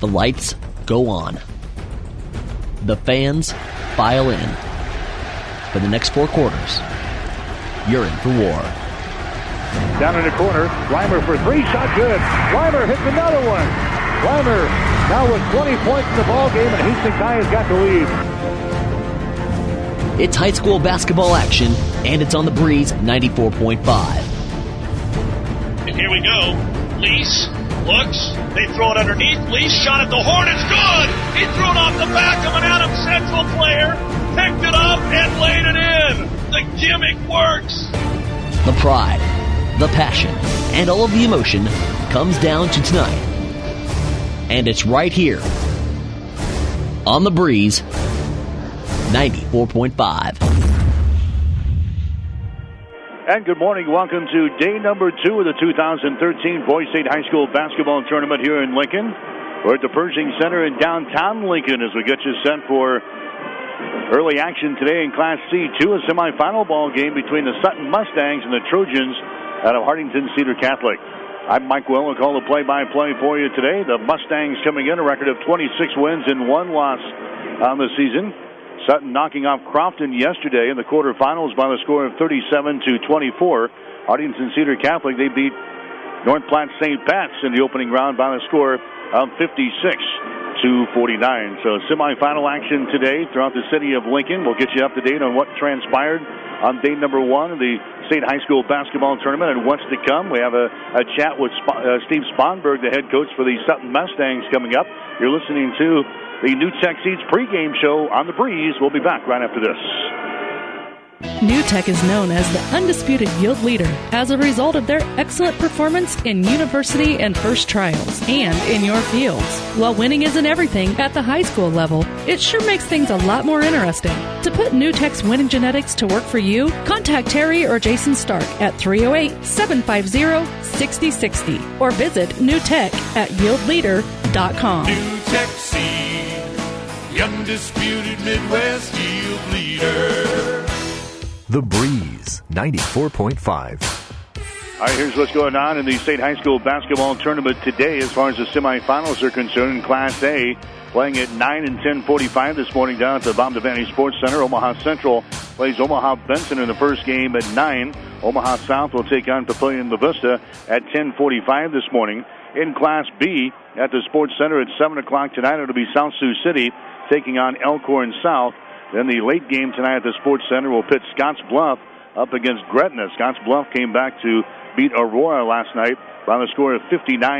The lights go on. The fans file in. For the next 4 quarters, you're in for war. Down in the corner, Reimer for 3, shot good. Reimer hits another one. Reimer now with 20 points in the ball game, and Hastings High has got the lead. It's high school basketball action, and it's on the Breeze 94.5. And here we go. Lease looks. They throw it underneath. Lease shot at the horn. It's good. He threw it off the back of an Adams Central player, picked it up, and laid it in. The gimmick works. The pride, the passion, and all of the emotion comes down to tonight. And it's right here on the Breeze 94.5. And good morning. Welcome to day number 2 of the 2013 Boys State High School Basketball Tournament here in Lincoln. We're at the Pershing Center in downtown Lincoln as we get you set for early action today in Class C2, a semifinal ball game between the Sutton Mustangs and the Trojans out of Hartington Cedar Catholic. I'm Mike Will. I'll call the play-by-play for you today. The Mustangs coming in a record of 26 wins and 1 loss on the season. Sutton knocking off Crofton yesterday in the quarterfinals by the score of 37-24. Hartington Cedar Catholic, they beat North Platte St. Pat's in the opening round by the score of 56-49. So semifinal action today throughout the city of Lincoln. We'll get you up to date on what transpired on day number 1 of the State High School Basketball Tournament and what's to come. We have a chat with Steve Sponberg, the head coach for the Sutton Mustangs, coming up. You're listening to the New Tech Seeds pregame show on the Breeze. We'll be back right after this. New Tech is known as the undisputed yield leader as a result of their excellent performance in university and first trials and in your fields. While winning isn't everything at the high school level, it sure makes things a lot more interesting. To put New Tech's winning genetics to work for you, contact Terry or Jason Stark at 308-750-6060 or visit NewTech at yieldleader.com. New Tech Seed, the undisputed Midwest yield leader. The Breeze 94.5. All right, here's what's going on in the State High School Basketball Tournament today as far as the semifinals are concerned. In Class A, playing at 9 and 10:45 this morning down at the Bob Devaney Sports Center. Omaha Central plays Omaha Benson in the first game at 9. Omaha South will take on Papillion La Vista at 10:45 this morning. In Class B, at the Sports Center at 7 o'clock tonight, it'll be South Sioux City taking on Elkhorn South. Then the late game tonight at the Sports Center will pit Scotts Bluff up against Gretna. Scotts Bluff came back to beat Aurora last night by the score of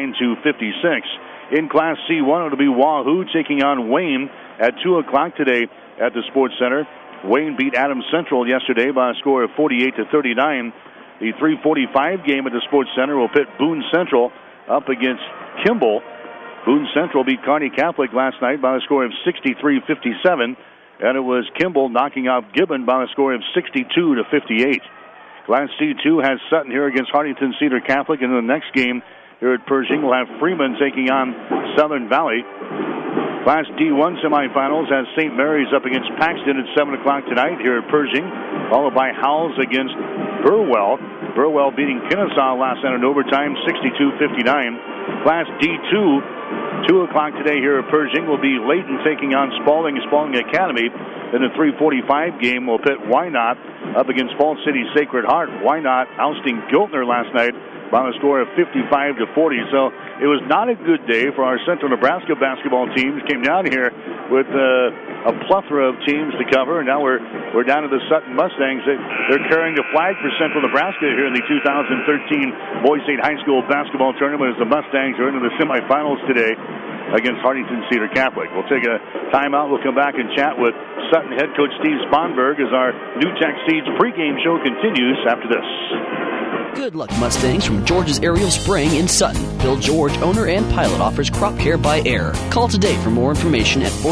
59-56. In Class C1, it'll be Wahoo taking on Wayne at 2 o'clock today at the Sports Center. Wayne beat Adams Central yesterday by a score of 48-39. The 3:45 game at the Sports Center will pit Boone Central up against Kimball. Boone Central beat Kearney Catholic last night by a score of 63-57. And it was Kimball knocking off Gibbon by a score of 62-58. Class C2 has Sutton here against Hartington Cedar Catholic. And in the next game here at Pershing, we'll have Freeman taking on Southern Valley. Class D1 semifinals has St. Mary's up against Paxton at 7 o'clock tonight here at Pershing, followed by Howells against Burwell. Burwell beating Kennesaw last night in overtime, 62-59. Class D2, 2 o'clock today here at Pershing will be Layton taking on Spalding Academy. In the 3:45 game, we'll pit Wynot up against Falls City Sacred Heart. Wynot ousting Giltner last night by a score of 55-40. So it was not a good day for our Central Nebraska basketball teams. Came down here with a plethora of teams to cover, and now we're down to the Sutton Mustangs. They're carrying the flag for Central Nebraska here in the 2013 Boys State High School Basketball Tournament as the Mustangs are into the semifinals today against Hartington Cedar Catholic. We'll take a timeout. We'll come back and chat with Sutton head coach Steve Sponberg as our New Tech Seeds pregame show continues after this. Good luck, Mustangs, from George's Aerial Spraying in Sutton. Bill George, owner and pilot, offers crop care by air. Call today for more information at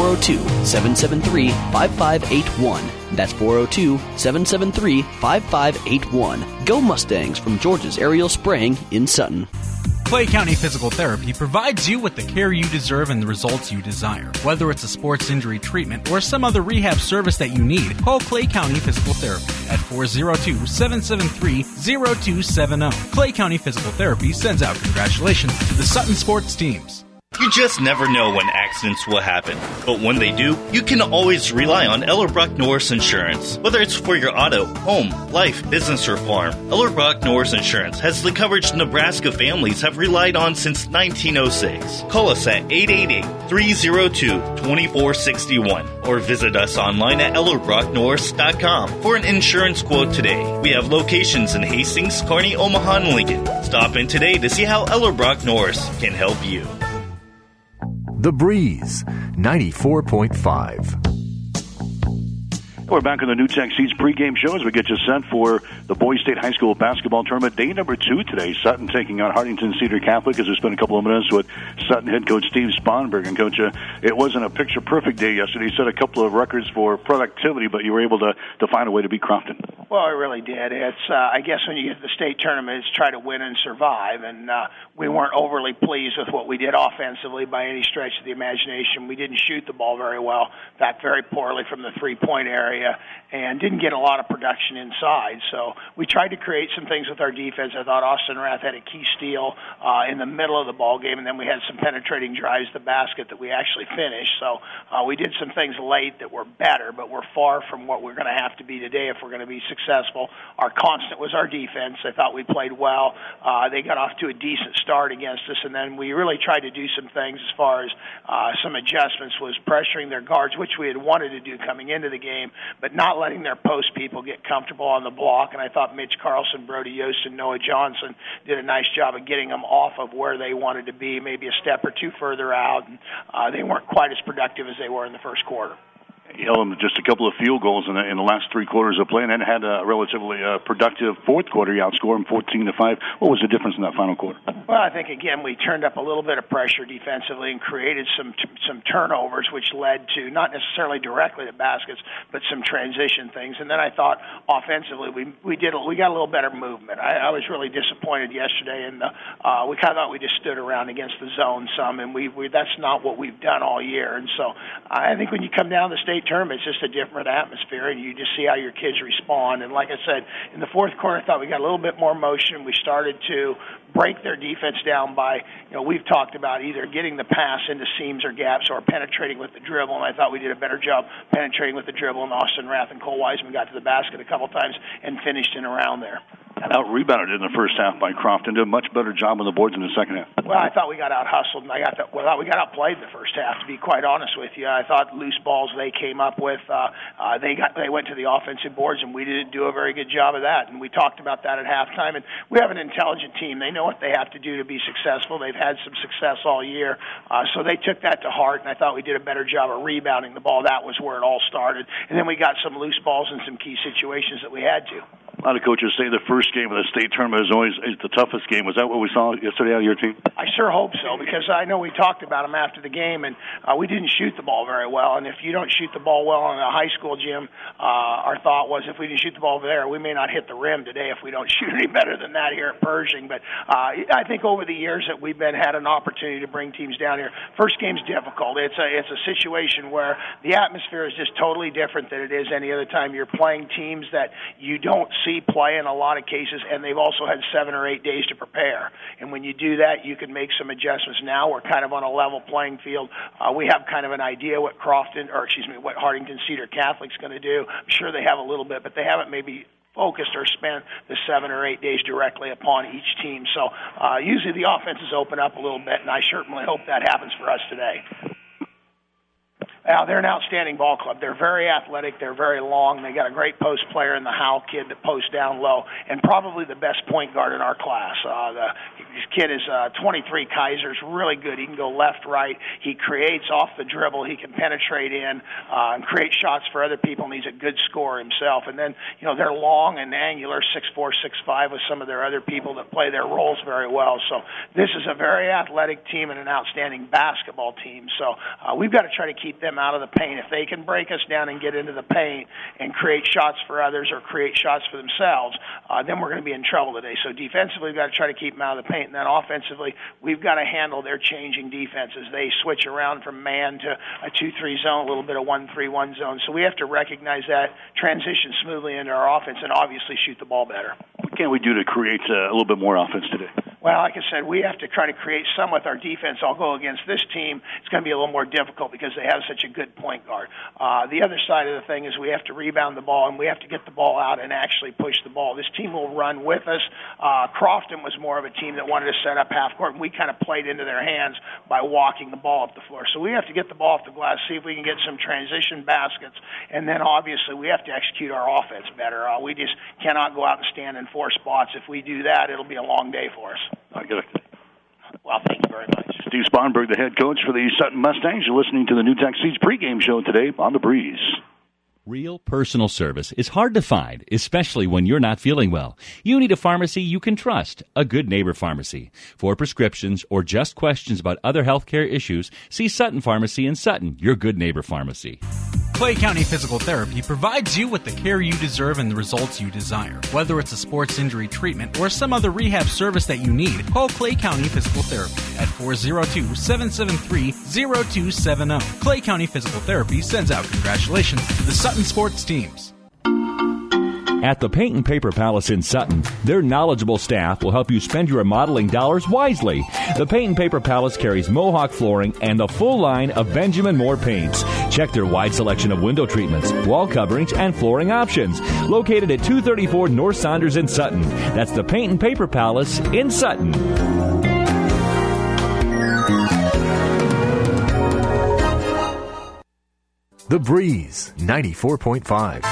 402-773-5581. That's 402-773-5581. Go Mustangs from George's Aerial Spraying in Sutton. Clay County Physical Therapy provides you with the care you deserve and the results you desire. Whether it's a sports injury treatment or some other rehab service that you need, call Clay County Physical Therapy at 402-773-0270. Clay County Physical Therapy sends out congratulations to the Sutton sports teams. You just never know when accidents will happen, but when they do, you can always rely on Ellerbrock Norris Insurance. Whether it's for your auto, home, life, business, or farm, Ellerbrock Norris Insurance has the coverage Nebraska families have relied on since 1906. Call us at 888-302-2461 or visit us online at ellerbrocknorris.com for an insurance quote today. We have locations in Hastings, Kearney, Omaha, and Lincoln. Stop in today to see how Ellerbrock Norris can help you. The Breeze, 94.5. We're back on the New Tech Seeds pregame show as we get you set for the Boys State High School basketball tournament. Day number 2 today. Sutton taking on Hartington Cedar Catholic as we spent a couple of minutes with Sutton head coach Steve Sponberg. And, Coach, it wasn't a picture-perfect day yesterday. You set a couple of records for productivity, but you were able to find a way to beat Crofton. Well, it really did. It's I guess when you get to the state tournament, it's try to win and survive. And we weren't overly pleased with what we did offensively by any stretch of the imagination. We didn't shoot the ball very well. That very poorly from the three-point area. And didn't get a lot of production inside. So we tried to create some things with our defense. I thought Austin Rath had a key steal in the middle of the ball game, and then we had some penetrating drives to the basket that we actually finished. So we did some things late that were better, but we're far from what we're going to have to be today if we're going to be successful. Our constant was our defense. I thought we played well. They got off to a decent start against us, and then we really tried to do some things as far as some adjustments, was pressuring their guards, which we had wanted to do coming into the game, but not letting their post people get comfortable on the block. And I thought Mitch Carlson, Brody Yost, and Noah Johnson did a nice job of getting them off of where they wanted to be, maybe a step or two further out. And they weren't quite as productive as they were in the first quarter. You held them just a couple of field goals in the last 3 quarters of play, and then had a relatively productive fourth quarter. You outscored them 14-5. What was the difference in that final quarter? Well, I think, again, we turned up a little bit of pressure defensively and created some turnovers, which led to not necessarily directly to baskets, but some transition things. And then I thought offensively we got a little better movement. I was really disappointed yesterday, and we kind of thought we just stood around against the zone some, and that's not what we've done all year. And so I think when you come down the state tournament, it's just a different atmosphere, and you just see how your kids respond. And like I said, in the fourth quarter, I thought we got a little bit more motion. We started to break their defense down by, we've talked about either getting the pass into seams or gaps or penetrating with the dribble, and I thought we did a better job penetrating with the dribble, and Austin Rath and Cole Wiseman got to the basket a couple times and finished in around there. Got out-rebounded in the first half by Crofton. Did a much better job on the boards in the second half. Well, I thought we got out-hustled, and I thought we got outplayed in the first half, to be quite honest with you. I thought loose balls they came up with, they went to the offensive boards, and we didn't do a very good job of that. And we talked about that at halftime. And we have an intelligent team. They know what they have to do to be successful. They've had some success all year. So they took that to heart, and I thought we did a better job of rebounding the ball. That was where it all started. And then we got some loose balls in some key situations that we had to. A lot of coaches say the first game of the state tournament is always the toughest game. Was that what we saw yesterday out of your team? I sure hope so, because I know we talked about them after the game, and we didn't shoot the ball very well. And if you don't shoot the ball well in a high school gym, our thought was if we didn't shoot the ball there, we may not hit the rim today if we don't shoot any better than that here at Pershing. But I think over the years that we've had an opportunity to bring teams down here. First game's difficult. It's a situation where the atmosphere is just totally different than it is any other time. You're playing teams that you don't see play in a lot of cases, and they've also had 7 or 8 days to prepare. And when you do that, you can make some adjustments. Now we're kind of on a level playing field. We have kind of an idea what what Hartington Cedar Catholic's going to do. I'm sure they have a little bit, but they haven't maybe focused or spent the 7 or 8 days directly upon each team. So usually the offenses open up a little bit, and I certainly hope that happens for us today. They're an outstanding ball club. They're very athletic. They're very long. They got a great post player in the Howell kid that posts down low, and probably the best point guard in our class. This kid is 23, Kaiser's really good. He can go left, right. He creates off the dribble. He can penetrate in and create shots for other people, and he's a good scorer himself. And then, they're long and angular, 6'4", 6'5", with some of their other people that play their roles very well. So this is a very athletic team and an outstanding basketball team. So we've got to try to keep them out of the paint. If they can break us down and get into the paint and create shots for others or create shots for themselves, then we're going to be in trouble today. So defensively, we've got to try to keep them out of the paint. And then offensively, we've got to handle their changing defenses. They switch around from man to a 2-3 zone, a little bit of 1-3-1 zone. So we have to recognize that, transition smoothly into our offense, and obviously shoot the ball better. What can we do to create a little bit more offense today? Well, like I said, we have to try to create some with our defense. I'll go against this team. It's going to be a little more difficult because they have such a good point guard. The other side of the thing is we have to rebound the ball, and we have to get the ball out and actually push the ball. This team will run with us. Crofton was more of a team that wanted to set up half court, and we kind of played into their hands by walking the ball up the floor. So we have to get the ball off the glass, see if we can get some transition baskets, and then obviously we have to execute our offense better. We just cannot go out and stand in 4 spots. If we do that, it'll be a long day for us. I get it. Well, thank you very much. Steve Sponberg, the head coach for the Sutton Mustangs. You're listening to the NewTek Seeds pregame show today on The Breeze. Real personal service is hard to find, especially when you're not feeling well. You need a pharmacy you can trust, a Good Neighbor Pharmacy. For prescriptions or just questions about other healthcare issues, see Sutton Pharmacy in Sutton, your Good Neighbor Pharmacy. Clay County Physical Therapy provides you with the care you deserve and the results you desire. Whether it's a sports injury treatment or some other rehab service that you need, call Clay County Physical Therapy at 402-773-0270. Clay County Physical Therapy sends out congratulations to the Sutton sports teams. At the Paint and Paper Palace in Sutton, their knowledgeable staff will help you spend your remodeling dollars wisely. The Paint and Paper Palace carries Mohawk flooring and a full line of Benjamin Moore paints. Check their wide selection of window treatments, wall coverings, and flooring options. Located at 234 North Saunders in Sutton. That's the Paint and Paper Palace in Sutton. The Breeze, 94.5.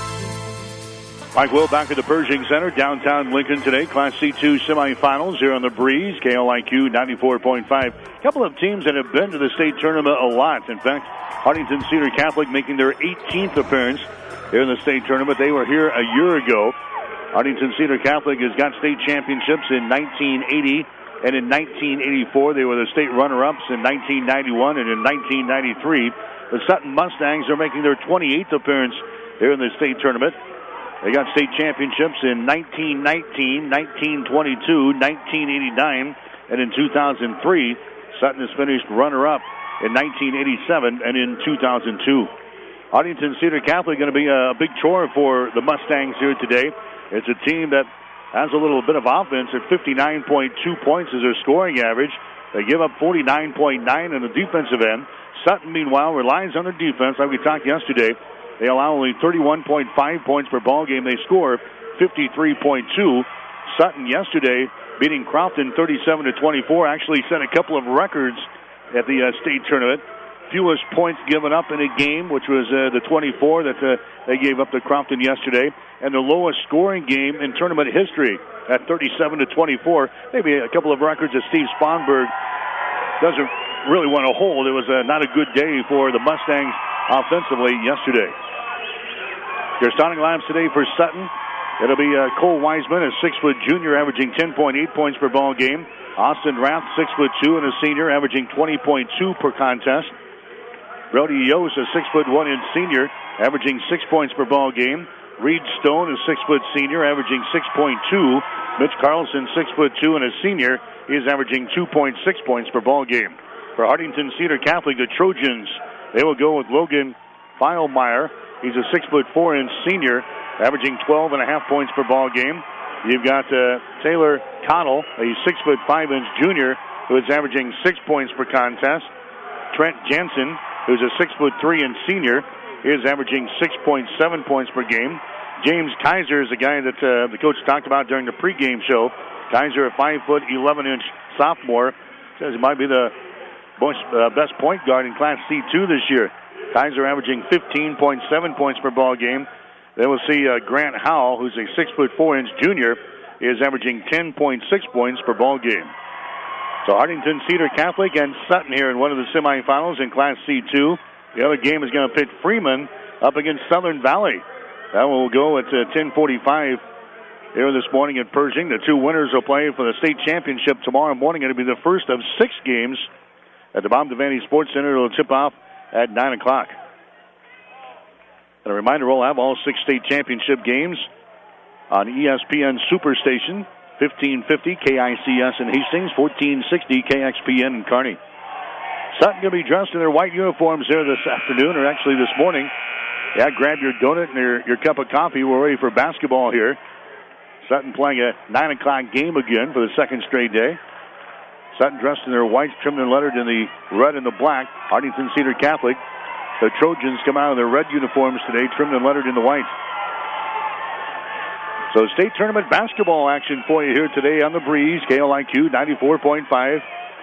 Mike Will back at the Pershing Center, downtown Lincoln today. Class C2 semifinals here on The Breeze, KLIQ 94.5. A couple of teams that have been to the state tournament a lot. In fact, Huntington Cedar Catholic making their 18th appearance here in the state tournament. They were here a year ago. Huntington Cedar Catholic has got state championships in 1980 and in 1984. They were the state runner-ups in 1991 and in 1993. The Sutton Mustangs are making their 28th appearance here in the state tournament. They got state championships in 1919, 1922, 1989, and in 2003. Sutton has finished runner-up in 1987 and in 2002. Huntington Cedar Catholic going to be a big chore for the Mustangs here today. It's a team that has a little bit of offense at 59.2 points as their scoring average. They give up 49.9 on the defensive end. Sutton, meanwhile, relies on their defense like we talked yesterday. They allow only 31.5 points per ball game. They score 53.2. Sutton yesterday beating Crofton 37-24. Actually set a couple of records at the state tournament. Fewest points given up in a game, which was the 24 that they gave up to Crofton yesterday, and the lowest scoring game in tournament history at 37-24. Maybe a couple of records that Steve Sponberg doesn't really want to hold. It was not a good day for the Mustangs offensively yesterday. Their starting lineups today for Sutton. It'll be Cole Wiseman, a 6-foot junior, averaging 10.8 points per ball game. Austin Rath, 6'2", and a senior, averaging 20.2 per contest. Brody Yost, a 6'1" senior, averaging 6 points per ball game. Reed Stone, a 6-foot senior, averaging 6.2. Mitch Carlson, 6'2" and a senior, is averaging 2.6 points per ball game. For Huntington Cedar Catholic, the Trojans, they will go with Logan Feilmeyer. He's a 6'4" senior, averaging 12.5 points per ball game. You've got Taylor Cottle, a 6'5" junior, who is averaging 6 points per contest. Trent Jensen, who's a 6'3" senior, is averaging 6.7 points per game. James Kaiser is a guy that the coach talked about during the pregame show. Kaiser, a 5'11" sophomore, says he might be the best point guard in Class C2 this year. Kaiser averaging 15.7 points per ball game. Then we'll see Grant Howell, who's a 6'4" junior, is averaging 10.6 points per ball game. So Huntington Cedar Catholic and Sutton here in one of the semifinals in Class C2. The other game is going to pit Freeman up against Southern Valley. That will go at 10:45 here this morning at Pershing. The two winners will play for the state championship tomorrow morning. It'll be the first of 6 games at the Bob Devaney Sports Center. It'll tip off at 9 o'clock. And a reminder, we'll have all 6 state championship games on ESPN Superstation, 1550 KICS in Hastings, 1460 KXPN in Kearney. Sutton going to be dressed in their white uniforms here this afternoon, or actually this morning. Yeah, grab your donut and your cup of coffee. We're ready for basketball here. Sutton playing a 9 o'clock game again for the second straight day. Sutton dressed in their whites, trimmed and lettered in the red and the black. Hartington Cedar Catholic, the Trojans come out in their red uniforms today, trimmed and lettered in the white. So state tournament basketball action for you here today on the Breeze. KLIQ 94.5.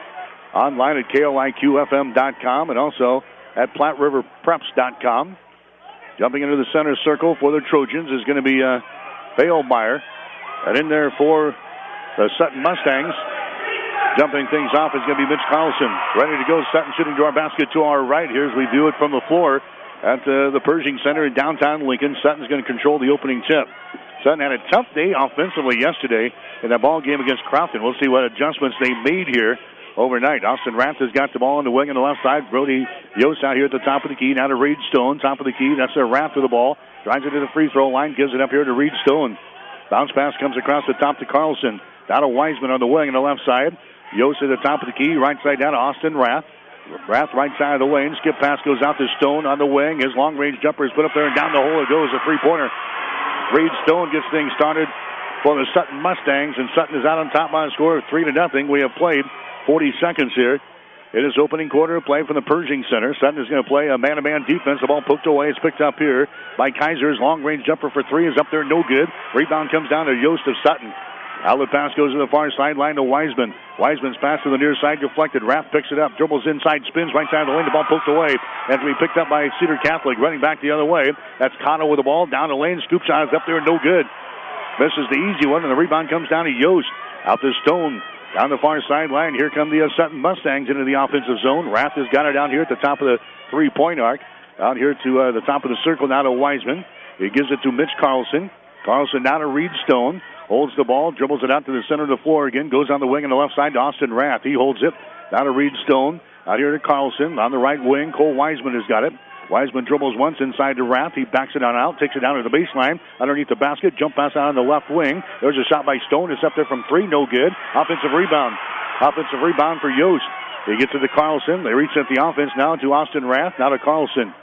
Online at KLIQFM.com and also at PlatteRiverPreps.com. Jumping into the center circle for the Trojans is going to be Failmeyer. And in there for the Sutton Mustangs, jumping things off is going to be Mitch Carlson. Ready to go. Sutton shooting to our basket to our right here as we view it from the floor at the Pershing Center in downtown Lincoln. Sutton's going to control the opening tip. Sutton had a tough day offensively yesterday in that ball game against Crofton. We'll see what adjustments they made here overnight. Austin Rath has got the ball on the wing on the left side. Brody Yost out here at the top of the key. Now to Reed Stone, top of the key. That's their Rath with the ball. Drives it to the free throw line. Gives it up here to Reed Stone. Bounce pass comes across the top to Carlson. Down to Wiseman on the wing on the left side. Yost at the top of the key. Right side down to Austin Rath. Rath right side of the lane. Skip pass goes out to Stone on the wing. His long-range jumper is put up there and down the hole it goes. A three-pointer. Reed Stone gets things started for the Sutton Mustangs, and Sutton is out on top by a score of 3-0. We have played 40 seconds here. It is opening quarter of play from the Pershing Center. Sutton is going to play a man-to-man defense. The ball poked away. It's picked up here by Kaiser. His long-range jumper for three is up there, no good. Rebound comes down to Yost of Sutton. Outlet pass goes to the far sideline to Wiseman. Wiseman's pass to the near side, deflected. Rath picks it up, dribbles inside, spins right side of the lane. The ball poked away. Has to be picked up by Cedar Catholic. Running back the other way. That's Cotto with the ball. Down the lane. Scoop shot is up there, no good. Misses the easy one, and the rebound comes down to Yost. Out to Stone. Down the far sideline. Here come the Sutton Mustangs into the offensive zone. Rath has got it down here at the top of the three-point arc. Out here to the top of the circle now to Wiseman. He gives it to Mitch Carlson. Carlson now to Reed Stone. Holds the ball, dribbles it out to the center of the floor again. Goes on the wing on the left side to Austin Rath. He holds it. Now to Reed Stone. Out here to Carlson. On the right wing, Cole Wiseman has got it. Wiseman dribbles once inside to Rath. He backs it on out, takes it down to the baseline. Underneath the basket, jump pass out on the left wing. There's a shot by Stone. It's up there from three, no good. Offensive rebound. Offensive rebound for Yost. He gets it to Carlson. They reset the offense now to Austin Rath. Now to Carlson.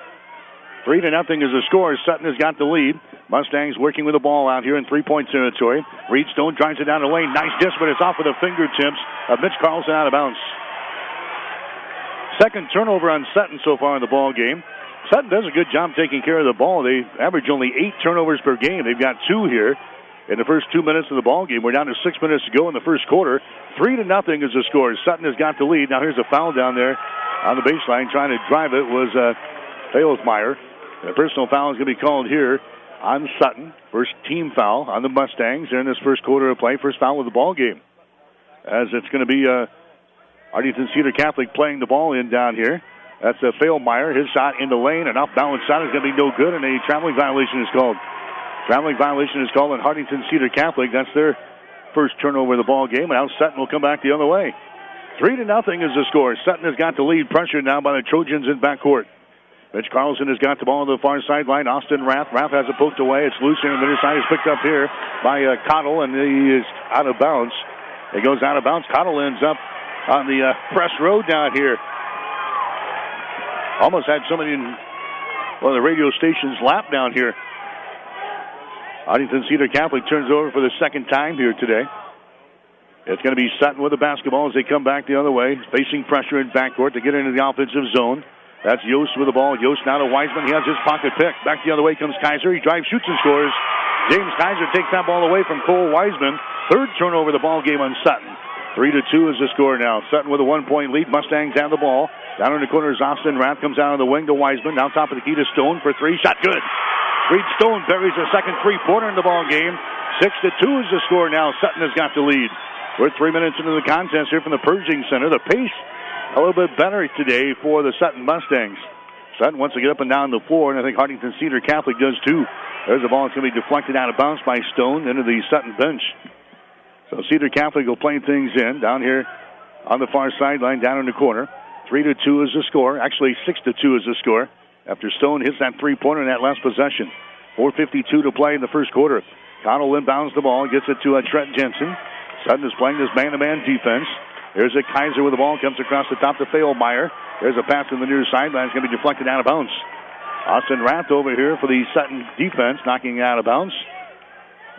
3-0 is the score. Sutton has got the lead. Mustangs working with the ball out here in three-point territory. Reed Stone drives it down the lane. Nice dish, but it's off with the fingertips of Mitch Carlson out of bounds. Second turnover on Sutton so far in the ball game. Sutton does a good job taking care of the ball. They average only 8 turnovers per game. They've got 2 here in the first 2 minutes of the ball game. We're down to 6 minutes to go in the first quarter. 3-0 is the score. Sutton has got the lead. Now here's a foul down there on the baseline. Trying to drive it was Failmeyer. And a personal foul is going to be called here on Sutton. First team foul on the Mustangs in this first quarter of play. First foul of the ball game. As it's going to be Hartington Cedar Catholic playing the ball in down here. That's Failmeyer. His shot in the lane. An off-balance shot is going to be no good, and a traveling violation is called. Traveling violation is called on Hartington Cedar Catholic. That's their first turnover of the ball game. And now Sutton will come back the other way. 3-0 is the score. Sutton has got the lead. Pressured now by the Trojans in backcourt. Mitch Carlson has got the ball on the far sideline. Austin Rath. Rath has it poked away. It's loose here on the near side. It's picked up here by Cottle, and he is out of bounds. It goes out of bounds. Cottle ends up on the press road down here. Almost had somebody in one of the radio station's lap down here. Hartington Cedar Catholic turns over for the second time here today. It's going to be Sutton with the basketball as they come back the other way, facing pressure in backcourt to get into the offensive zone. That's Yost with the ball. Yost now to Wiseman. He has his pocket pick. Back the other way comes Kaiser. He drives, shoots, and scores. James Kaiser takes that ball away from Cole Wiseman. Third turnover of the ball game on Sutton. 3-2 is the score now. Sutton with a 1-point lead. Mustangs have the ball. Down in the corner is Austin Rath. Comes out of the wing to Wiseman. Now top of the key to Stone for three. Shot good. Reed Stone buries a second three-pointer in the ball game. 6-2 is the score now. Sutton has got the lead. We're 3 minutes into the contest here from the Pershing Center. The pace a little bit better today for the Sutton Mustangs. Sutton wants to get up and down the floor, and I think Hartington Cedar Catholic does too. There's the ball. It's going to be deflected out of bounds by Stone into the Sutton bench. So Cedar Catholic will play things in down here on the far sideline, down in the corner. 3-2 is the score. Actually, 6-2 is the score after Stone hits that three-pointer in that last possession. 4:52 to play in the first quarter. Connell inbounds the ball, gets it to Trent Jensen. Sutton is playing this man-to-man defense. There's a Kaiser with the ball, comes across the top to Failmeyer. There's a pass from the near sideline. It's going to be deflected out of bounds. Austin Rath over here for the Sutton defense, knocking it out of bounds.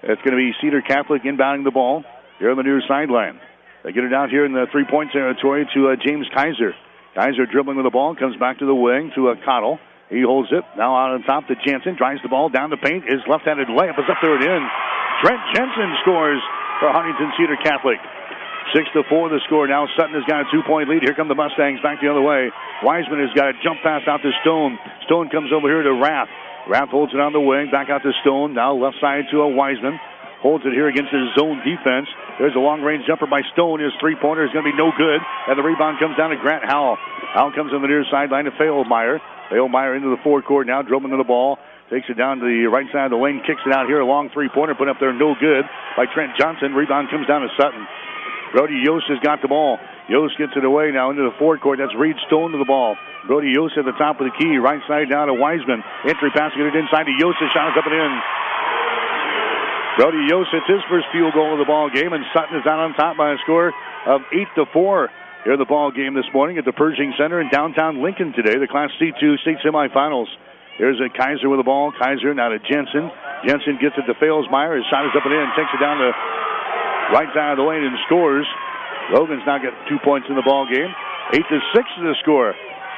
It's going to be Cedar Catholic inbounding the ball here on the near sideline. They get it out here in the three-point territory to James Kaiser. Kaiser dribbling with the ball, comes back to the wing to Cottle. He holds it. Now out on top to Jensen. Drives the ball down the paint. His left-handed layup is up there and in. Trent Jensen scores for Huntington Cedar Catholic. 6-4 the score. Now Sutton has got a 2-point lead. Here come the Mustangs back the other way. Wiseman has got a jump pass out to Stone. Stone comes over here to Rath. Rath holds it on the wing. Back out to Stone. Now left side to a Wiseman. Holds it here against his zone defense. There's a long-range jumper by Stone. His three-pointer is going to be no good. And the rebound comes down to Grant Howell. Howell comes on the near sideline to Failmeyer. Failmeyer into the forecourt now, dribbling to the ball. Takes it down to the right side of the lane. Kicks it out here. A long three-pointer put up there, no good by Trent Johnson. Rebound comes down to Sutton. Brody Yost has got the ball. Yost gets it away now into the forecourt. That's Reed Stone to the ball. Brody Yost at the top of the key. Right side down to Wiseman. Entry pass, get it inside to Yost. His shot is up and in. Brody Yost hits his first field goal of the ball game, and Sutton is out on top by a score of 8-4. Here in the ball game this morning at the Pershing Center in downtown Lincoln today, the Class C2 state semifinals. Here's a Kaiser with the ball. Kaiser now to Jensen. Jensen gets it to Failmeyer. His shot is up and in. Takes it down to right side of the lane and scores. Logan's now got 2 points in the ball game. 8-6 is the score.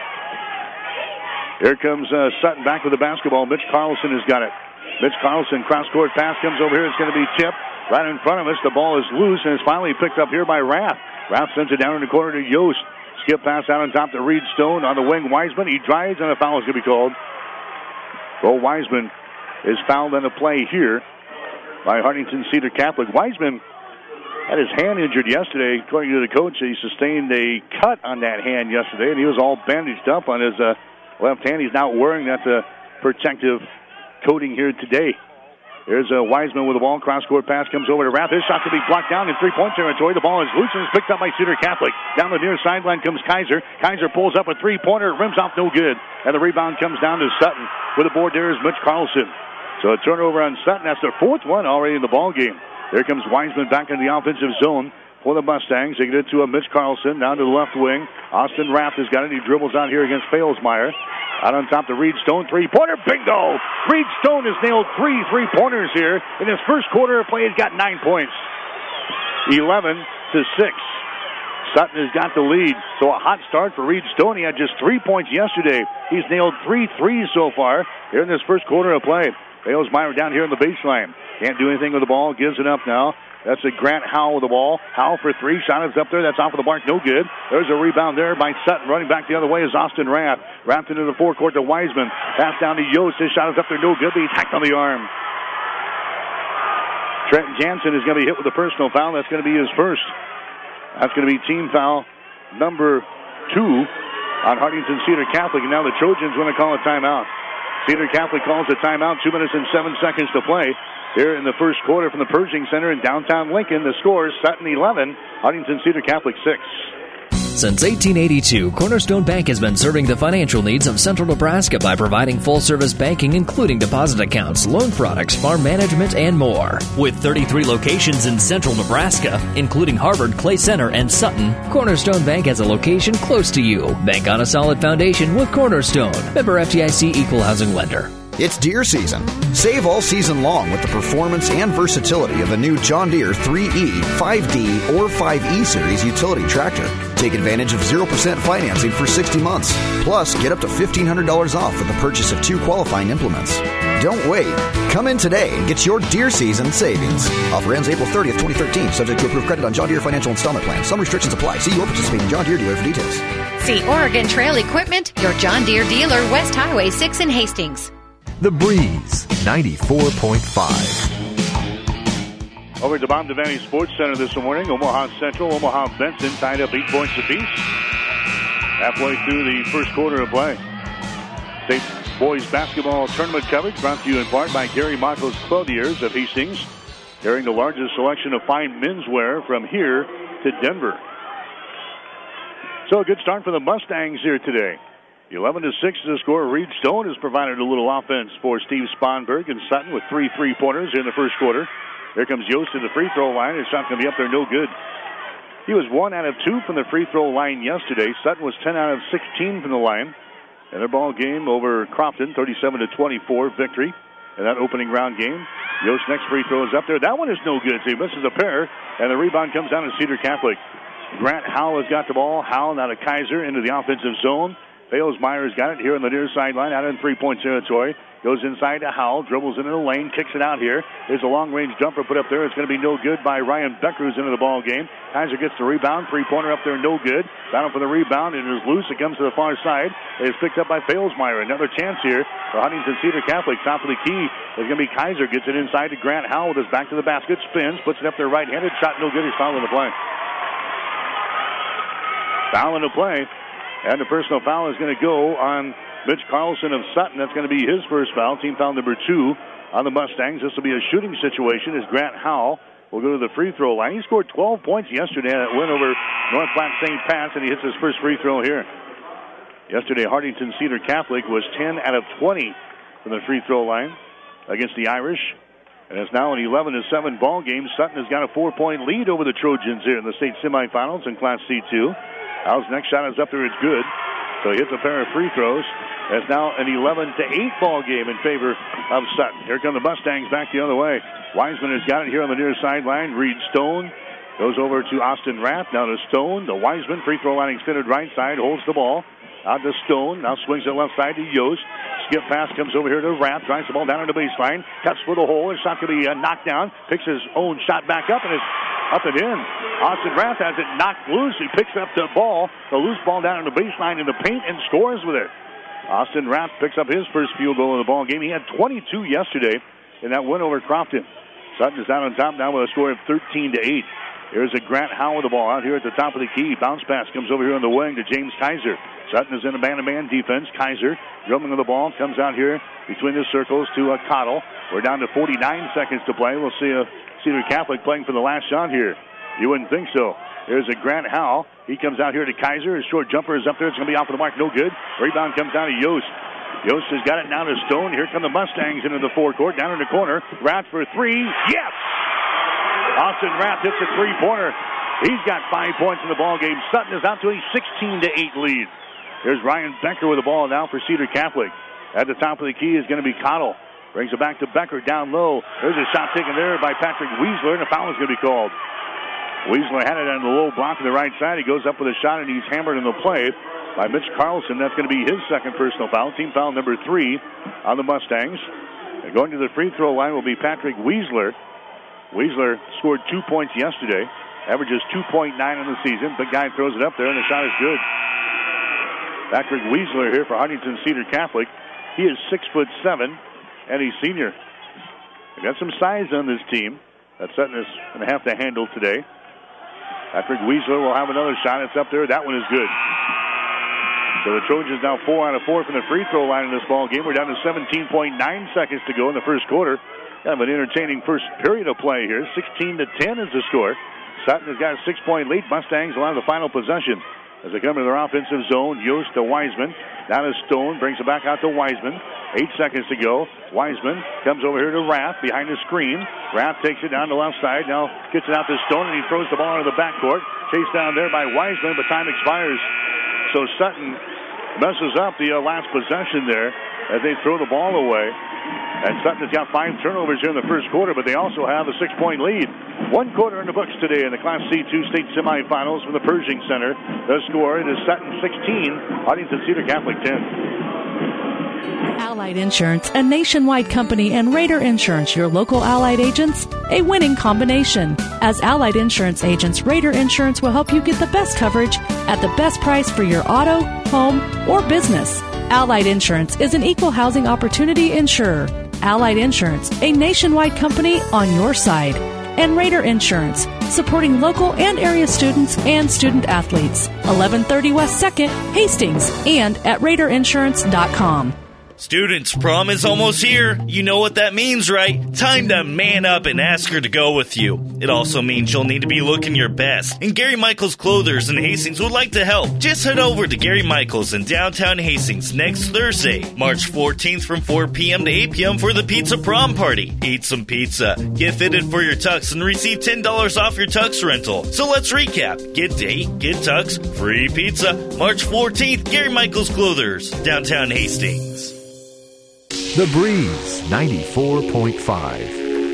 Here comes Sutton back with the basketball. Mitch Carlson has got it. Mitch Carlson, cross-court pass comes over here. It's going to be tipped right in front of us. The ball is loose, and it's finally picked up here by Rath. Rath sends it down in the corner to Yost. Skip pass out on top to Reed Stone. On the wing, Wiseman. He drives, and a foul is going to be called. Bo Wiseman is fouled on the play here by Huntington Cedar Catholic. Wiseman had his hand injured yesterday. According to the coach, he sustained a cut on that hand yesterday, and he was all bandaged up on his left hand. He's now wearing that protective coating here today. There's Wiseman with the ball. Cross-court pass comes over to Rath. His shot to be blocked down in three-point territory. The ball is loose and is picked up by Cedar Catholic. Down the near sideline comes Kaiser. Kaiser pulls up a three-pointer. Rims off no good. And the rebound comes down to Sutton. With the board there is Mitch Carlson. So a turnover on Sutton. That's their fourth one already in the ball game. There comes Wiseman back in the offensive zone for the Mustangs. They get it to a Mitch Carlson down to the left wing. Austin Rath has got it. He dribbles out here against Failmeyer. Out on top to Reed Stone. Three-pointer. Bingo! Reed Stone has nailed three-pointers here. In his first quarter of play, he's got 9 points. 11-6. Sutton has got the lead. So a hot start for Reed Stone. He had just 3 points yesterday. He's nailed 3 threes so far here in this first quarter of play. Failmeyer down here in the baseline. Can't do anything with the ball. Gives it up now. That's a Grant Howell with the ball. Howell for three. Shot is up there. That's off of the mark. No good. There's a rebound there by Sutton. Running back the other way is Austin Rath. Rath into the forecourt to Wiseman. Pass down to Yost. His shot is up there. No good. But he's hacked on the arm. Trent Jansen is going to be hit with a personal foul. That's going to be his first. That's going to be team foul number 2 on Huntington Cedar Catholic. And now the Trojans want to call a timeout. Cedar Catholic calls a timeout. 2 minutes and 7 seconds to play. Here in the first quarter from the Pershing Center in downtown Lincoln, the score is Sutton 11, Huntington Cedar Catholic 6. Since 1882, Cornerstone Bank has been serving the financial needs of Central Nebraska by providing full-service banking, including deposit accounts, loan products, farm management, and more. With 33 locations in Central Nebraska, including Harvard, Clay Center, and Sutton, Cornerstone Bank has a location close to you. Bank on a solid foundation with Cornerstone. Member FDIC Equal Housing Lender. It's deer season. Save all season long with the performance and versatility of the new John Deere 3E, 5D, or 5E Series utility tractor. Take advantage of 0% financing for 60 months. Plus, get up to $1,500 off with the purchase of 2 qualifying implements. Don't wait. Come in today and get your deer season savings. Offer ends April 30th, 2013. Subject to approved credit on John Deere Financial Installment Plan. Some restrictions apply. See your participating John Deere dealer for details. See Oregon Trail Equipment, your John Deere dealer, West Highway 6 in Hastings. The Breeze, 94.5. Over at the Bob Devaney Sports Center this morning, Omaha Central, Omaha Benson tied up 8 points apiece. Halfway through the first quarter of play. State boys basketball tournament coverage brought to you in part by Gary Marcos Clothiers of Hastings, carrying the largest selection of fine menswear from here to Denver. So a good start for the Mustangs here today. 11-6 is the score. Reed Stone has provided a little offense for Steve Sponberg and Sutton with 3 3-pointers in the first quarter. Here comes Yost to the free throw line. His shot's going to be up there, no good. He was 1 out of 2 from the free throw line yesterday. Sutton was 10 out of 16 from the line. And their ball game over Crofton, 37-24 victory in that opening round game. Yost next free throw is up there. That one is no good. So he misses a pair, and the rebound comes down to Cedar Catholic. Grant Howell has got the ball. Howell now to Kaiser into the offensive zone. Failsmeyer's got it here on the near sideline out in three-point territory. Goes inside to Howell, dribbles into the lane, kicks it out here. There's a long-range jumper put up there. It's going to be no good by Ryan Becker, who's into the ball game. Kaiser gets the rebound. Three-pointer up there, no good. Battle for the rebound. It is loose. It comes to the far side. It is picked up by Failsmeyer. Another chance here for Huntington Cedar Catholic. Top of the key is going to be Kaiser. Gets it inside to Grant Howell with his back to the basket. Spins, puts it up there right-handed. Shot no good. He's fouling the play. Foul in the play. And the personal foul is going to go on Mitch Carlson of Sutton. That's going to be his first foul. Team foul number 2 on the Mustangs. This will be a shooting situation as Grant Howell will go to the free throw line. He scored 12 points yesterday at that win over North Platte St. Pat's, and he hits his first free throw here. Yesterday, Hartington Cedar Catholic was 10 out of 20 from the free throw line against the Irish. And it's now an 11-7 ball game. Sutton has got a 4-point lead over the Trojans here in the state semifinals in Class C2. Howell's next shot is up there. It's good. So he hits a pair of free throws. It's now an 11-8 ball game in favor of Sutton. Here come the Mustangs back the other way. Wiseman has got it here on the near sideline. Reed Stone goes over to Austin Rapp. Now to Stone. The Wiseman free throw line extended right side. Holds the ball. Out to Stone. Now swings it left side to Yost. Skip pass comes over here to Rapp. Drives the ball down on the baseline. Cuts for the hole. His shot could be knocked down. Picks his own shot back up and is up and in. Austin Rapp has it knocked loose. He picks up the ball, the loose ball down on the baseline in the paint and scores with it. Austin Rapp picks up his first field goal in the ball game. He had 22 yesterday in that win over Crofton. Sutton is down on top now with a score of 13-8. Here's a Grant Howell with the ball out here at the top of the key. Bounce pass comes over here on the wing to James Kaiser. Sutton is in a man-to-man defense. Kaiser dribbling with the ball. Comes out here between the circles to Cottle. We're down to 49 seconds to play. We'll see Cedar Catholic playing for the last shot here. You wouldn't think so. There's a Grant Howell. He comes out here to Kaiser. His short jumper is up there. It's going to be off of the mark. No good. Rebound comes down to Yost. Yost has got it now to Stone. Here come the Mustangs into the forecourt. Down in the corner. Rapp for three. Yes! Austin Rapp hits a three-pointer. He's got 5 points in the ball game. Sutton is out to a 16-8 lead. Here's Ryan Becker with the ball now for Cedar Catholic. At the top of the key is going to be Cottle. Brings it back to Becker down low. There's a shot taken there by Patrick Weisler, and a foul is going to be called. Weisler had it on the low block to the right side. He goes up with a shot, and he's hammered in the play by Mitch Carlson. That's going to be his second personal foul. Team foul number 3 on the Mustangs. And going to the free throw line will be Patrick Weisler. Weisler scored 2 points yesterday. Averages 2.9 on the season. Big guy throws it up there, and the shot is good. Patrick Weisler here for Huntington Cedar Catholic. He is 6'7", and he's senior. They've got some size on this team that Sutton is going to have to handle today. Patrick Weisler will have another shot. It's up there. That one is good. So the Trojans now 4 out of 4 from the free throw line in this ball game. We're down to 17.9 seconds to go in the first quarter. Kind of an entertaining first period of play here. 16-10 is the score. Sutton has got a 6-point lead. Mustangs will have the final possession as they come to their offensive zone. Yost to Wiseman. Down to Stone. Brings it back out to Wiseman. 8 seconds to go. Wiseman comes over here to Rapp behind the screen. Rapp takes it down the left side. Now gets it out to Stone, and he throws the ball into the backcourt. Chased down there by Wiseman, but time expires. So Sutton messes up the last possession there as they throw the ball away. And Sutton has got 5 turnovers here in the first quarter, but they also have a 6-point lead. 1 quarter in the books today in the Class C2 state semifinals from the Pershing Center. The score, it is Sutton 16, Huntington Cedar Catholic 10. Allied Insurance, a nationwide company, and Raider Insurance, your local Allied agents, a winning combination. As Allied Insurance agents, Raider Insurance will help you get the best coverage at the best price for your auto, home, or business. Allied Insurance is an equal housing opportunity insurer. Allied Insurance, a nationwide company on your side. And Raider Insurance, supporting local and area students and student athletes. 1130 West 2nd, Hastings, and at RaiderInsurance.com. Students' prom is almost here. You know what that means, right? Time to man up and ask her to go with you. It also means you'll need to be looking your best. And Gary Michaels Clothers in Hastings would like to help. Just head over to Gary Michaels in downtown Hastings next Thursday, March 14th from 4 p.m. to 8 p.m. for the Pizza Prom Party. Eat some pizza, get fitted for your tux, and receive $10 off your tux rental. So let's recap. Get date, get tux, free pizza. March 14th, Gary Michaels Clothers, downtown Hastings. The Breeze 94.5.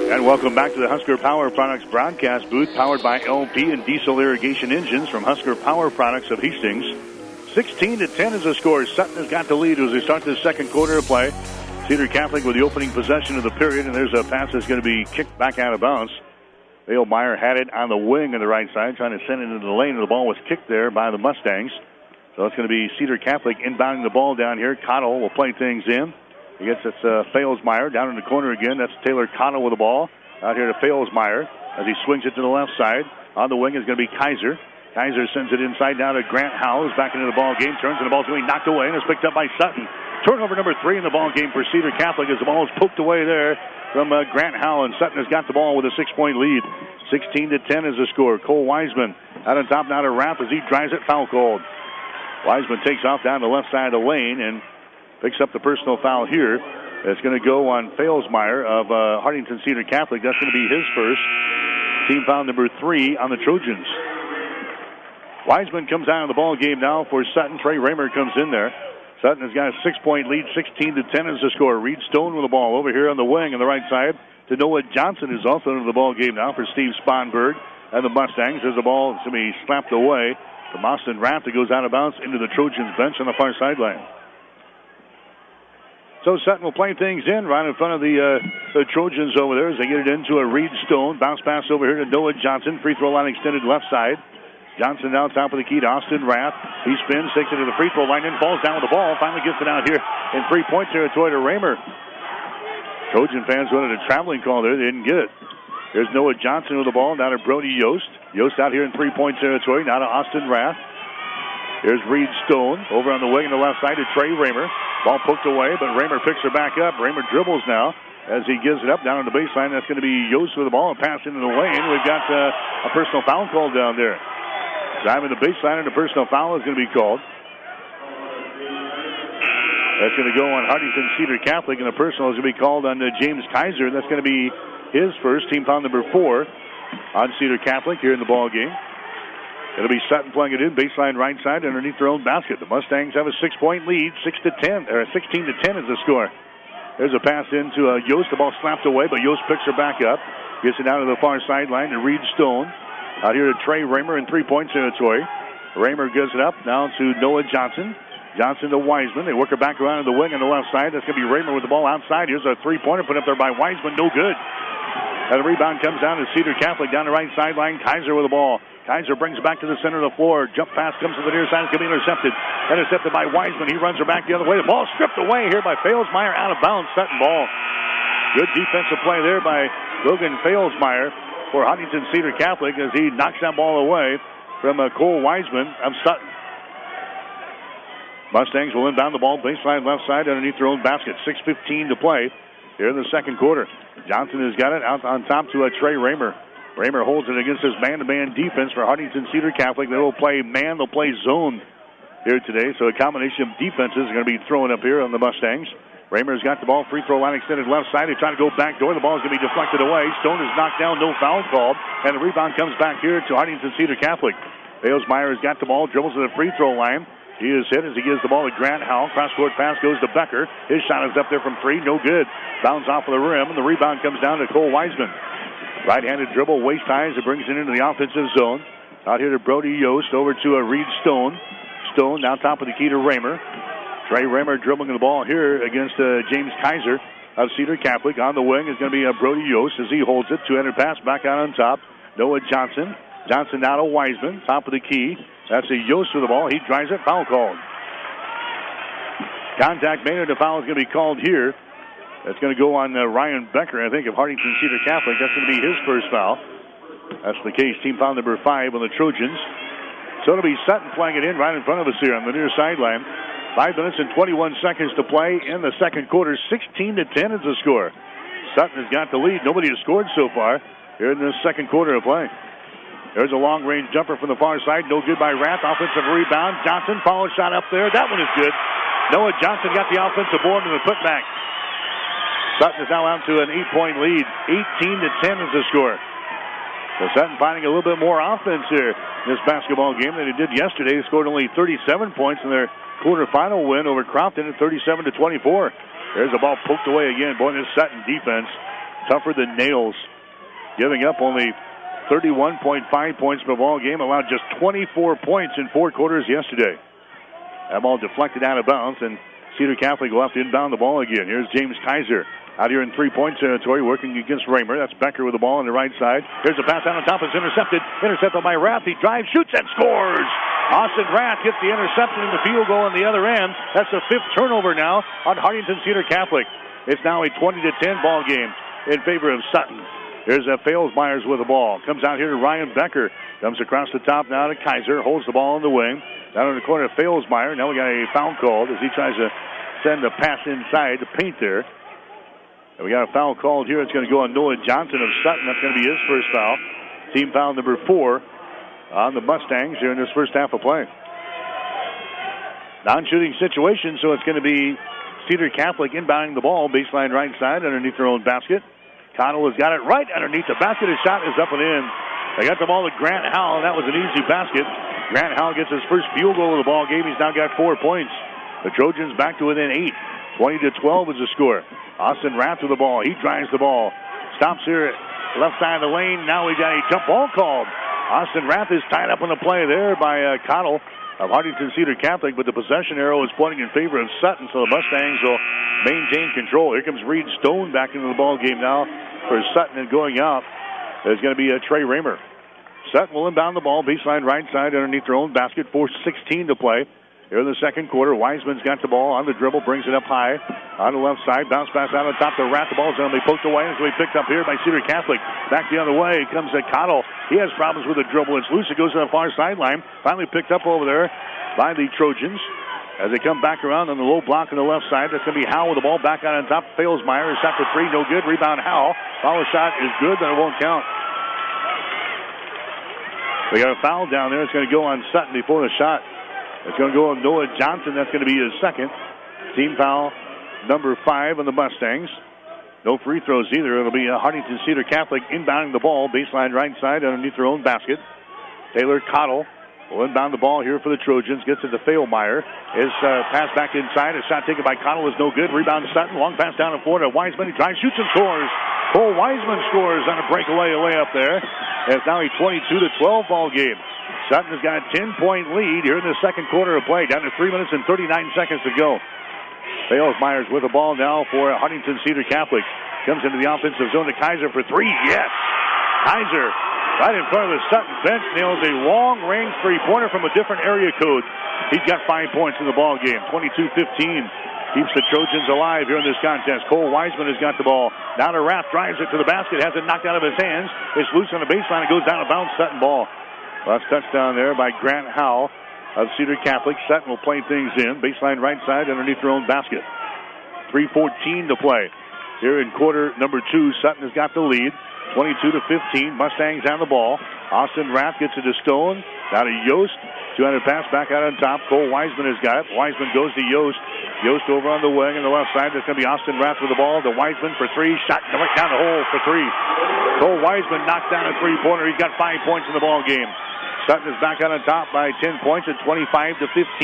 And welcome back to the Husker Power Products broadcast booth, powered by LP and diesel irrigation engines from Husker Power Products of Hastings. 16-10 is the score. Sutton has got the lead as they start the second quarter of play. Cedar Catholic with the opening possession of the period, and there's a pass that's going to be kicked back out of bounds. Vale Meyer had it on the wing on the right side, trying to send it into the lane, and the ball was kicked there by the Mustangs. So it's going to be Cedar Catholic inbounding the ball down here. Cottle will play things in. He gets it to Falesmeyer down in the corner again. That's Taylor Cottle with the ball. Out here to Falesmeyer as he swings it to the left side. On the wing is going to be Kaiser. Kaiser sends it inside down to Grant Howell, who's back into the ball game. Turns and the ball's going to be knocked away, and it's picked up by Sutton. Turnover number 3 in the ball game for Cedar Catholic as the ball is poked away there from Grant Howell, and Sutton has got the ball with a 6-point lead. 16-10 is the score. Cole Wiseman out on top now to Rapp as he drives it, foul called. Wiseman takes off down the left side of the lane and picks up the personal foul here. It's going to go on Falesmeyer of Huntington Cedar Catholic. That's going to be his first. Team foul number 3 on the Trojans. Wiseman comes out of the ball game now for Sutton. Trey Raymer comes in there. Sutton has got a 6-point lead. 16-10 is the score. Reed Stone with the ball over here on the wing on the right side to Noah Johnson, who's also into the ball game now for Steve Sponberg and the Mustangs. There's the ball that's going to be slapped away from Austin Raft. It goes out of bounds into the Trojans bench on the far sideline. So Sutton will play things in right in front of the Trojans over there as they get it into a Reed Stone. Bounce pass over here to Noah Johnson. Free throw line extended left side. Johnson now top of the key to Austin Rath. He spins, takes it to the free throw line, and falls down with the ball. Finally gets it out here in 3-point territory to Raymer. Trojan fans wanted a traveling call there. They didn't get it. There's Noah Johnson with the ball down to Brody Yost. Yost out here in 3-point territory. Now to Austin Rath. Here's Reed Stone over on the wing on the left side to Trey Raymer. Ball poked away, but Raymer picks her back up. Raymer dribbles now as he gives it up down on the baseline. That's going to be Yost with the ball and pass into the lane. We've got a personal foul call down there. Driving the baseline and a personal foul is going to be called. That's going to go on Huntington Cedar Catholic, and the personal is going to be called on James Kaiser. That's going to be his first, team foul number 4 on Cedar Catholic here in the ball game. It'll be Sutton playing it in, baseline right side underneath their own basket. The Mustangs have a 6-point lead, 16-10 is the score. There's a pass into Yost. The ball slapped away, but Yost picks her back up. Gets it down to the far sideline to Reed Stone. Out here to Trey Raymer in 3-point territory. Raymer gives it up now to Noah Johnson. Johnson to Wiseman. They work her back around to the wing on the left side. That's going to be Raymer with the ball outside. Here's a 3-pointer put up there by Wiseman. No good. And the rebound comes down to Cedar Catholic down the right sideline. Kaiser with the ball. Kaiser brings it back to the center of the floor. Jump pass comes to the near side. It's going to be intercepted. Intercepted by Wiseman. He runs her back the other way. The ball stripped away here by Falesmeyer. Out of bounds. Sutton ball. Good defensive play there by Logan Falesmeyer for Huntington Cedar Catholic as he knocks that ball away from Cole Wiseman of Sutton. Mustangs will inbound the ball baseline left side underneath their own basket. 6:15 to play here in the second quarter. Johnson has got it out on top to Trey Raymer. Raymer holds it against his man-to-man defense for Huntington Cedar Catholic. They will play man, they'll play zone here today. So a combination of defenses is going to be thrown up here on the Mustangs. Raymer's got the ball, free throw line extended left side. They try to go back door. The ball is going to be deflected away. Stone is knocked down, no foul called. And the rebound comes back here to Huntington Cedar Catholic. Falesmeyer has got the ball, dribbles to the free throw line. He is hit as he gives the ball to Grant Howell. Cross-court pass goes to Becker. His shot is up there from 3, no good. Bounds off of the rim, and the rebound comes down to Cole Wiseman. Right-handed dribble, waist high as it brings it into the offensive zone. Out here to Brody Yost, over to Reed Stone. Stone now top of the key to Raymer. Trey Raymer dribbling the ball here against James Kaiser of Cedar Catholic. On the wing is going to be Brody Yost as he holds it. 200 pass back out on top. Noah Johnson. Johnson now to Wiseman, top of the key. That's a Yost with the ball. He drives it. Foul called. Contact made, and the foul is going to be called here. That's going to go on Ryan Becker, I think, of Huntington Cedar Catholic. That's going to be his first foul. That's the case. Team foul number 5 on the Trojans. So it'll be Sutton playing it in right in front of us here on the near sideline. 5 minutes and 21 seconds to play in the second quarter. 16-10 is the score. Sutton has got the lead. Nobody has scored so far here in the second quarter of play. There's a long-range jumper from the far side. No good by Rath. Offensive rebound. Johnson, follow shot up there. That one is good. Noah Johnson got the offensive board and the putback. Sutton is now out to an 8-point lead. 18-10 is the score. So Sutton finding a little bit more offense here in this basketball game than they did yesterday. They scored only 37 points in their quarterfinal win over Crofton at 37-24. There's a ball poked away again. Boy, this Sutton defense tougher than nails, giving up only 31.5 points per ball game, allowed just 24 points in 4 quarters yesterday. That ball deflected out of bounds, and Cedar Catholic will have to inbound the ball again. Here's James Kaiser out here in 3-point territory, working against Raymer. That's Becker with the ball on the right side. Here's a pass down on top. It's intercepted. Intercepted by Rath. He drives, shoots, and scores. Austin Rath gets the interception and the field goal on the other end. That's the 5th turnover now on Huntington Cedar Catholic. It's now a 20-10 ball game in favor of Sutton. Here's Failsmeyers with the ball. Comes out here to Ryan Becker. Comes across the top now to Kaiser. Holds the ball in the wing. Down in the corner, Failsmeyer. Now we got a foul called as he tries to send a pass inside to paint there. And we got a foul called here. It's going to go on Noah Johnson of Sutton. That's going to be his first foul. Team foul number 4 on the Mustangs here in this first half of play. Non-shooting situation, so it's going to be Cedar Catholic inbounding the ball. Baseline right side underneath their own basket. Connell has got it right underneath the basket. His shot is up and in. They got the ball to Grant Howell, and that was an easy basket. Grant Howell gets his first field goal of the ball game. He's now got 4 points. The Trojans back to within 8. 20-12 is the score. Austin Rath with the ball. He drives the ball. Stops here left side of the lane. Now we got a jump ball called. Austin Rath is tied up on the play there by Connell of Huntington Cedar Catholic, but the possession arrow is pointing in favor of Sutton, so the Mustangs will maintain control. Here comes Reed Stone back into the ball game now for Sutton, and going out is going to be Trey Raymer. Sutton will inbound the ball, baseline right side underneath their own basket. 4:16 to play. Here in the second quarter, Wiseman's got the ball on the dribble, brings it up high on the left side. Bounce pass out on top to Rath. The ball's only poked away, and so he picked up here by Cedar Catholic. Back the other way comes Cottle. He has problems with the dribble. It's loose. It goes to the far sideline. Finally picked up over there by the Trojans as they come back around on the low block on the left side. That's going to be Howell with the ball back out on top. Failsmeyer is shot for 3. No good. Rebound Howell. Follow shot is good, but it won't count. We got a foul down there. It's going to go on Sutton before the shot. It's going to go on Noah Johnson. That's going to be his second. Team foul number 5 on the Mustangs. No free throws either. It'll be Huntington Cedar Catholic inbounding the ball. Baseline right side underneath their own basket. Taylor Cottle will inbound the ball here for the Trojans. Gets it to Failmeyer. His pass back inside. A shot taken by Cottle is no good. Rebound to Sutton. Long pass down to Florida. Wiseman. He drives, shoots, and scores. Cole Wiseman scores on a breakaway layup there. It's now a 22-12 ball game. Sutton has got a 10-point lead here in the second quarter of play. Down to 3 minutes and 39 seconds to go. Failsmeyer's with the ball now for Huntington Cedar Catholic. Comes into the offensive zone to Kaiser for 3. Yes! Kaiser, right in front of the Sutton bench, nails a long-range three-pointer from a different area code. He's got 5 points in the ball game. 22-15. Keeps the Trojans alive here in this contest. Cole Wiseman has got the ball. Now to Rath, drives it to the basket, has it knocked out of his hands. It's loose on the baseline. It goes down to bounds. Sutton ball. Last touchdown there by Grant Howell of Cedar Catholic. Sutton will play things in. Baseline right side underneath their own basket. 3:14 to play. Here in quarter number 2, Sutton has got the lead. 22-15. Mustangs on the ball. Austin Rath gets it to Stone. Now to Yost. 200 pass back out on top. Cole Wiseman has got it. Wiseman goes to Yost. Yost over on the wing on the left side. That's going to be Austin Rath with the ball. To Wiseman for 3. Shot right down the hole for 3. Cole Wiseman knocked down a three-pointer. He's got 5 points in the ball game. Sutton is back on top by 10 points at 25-15.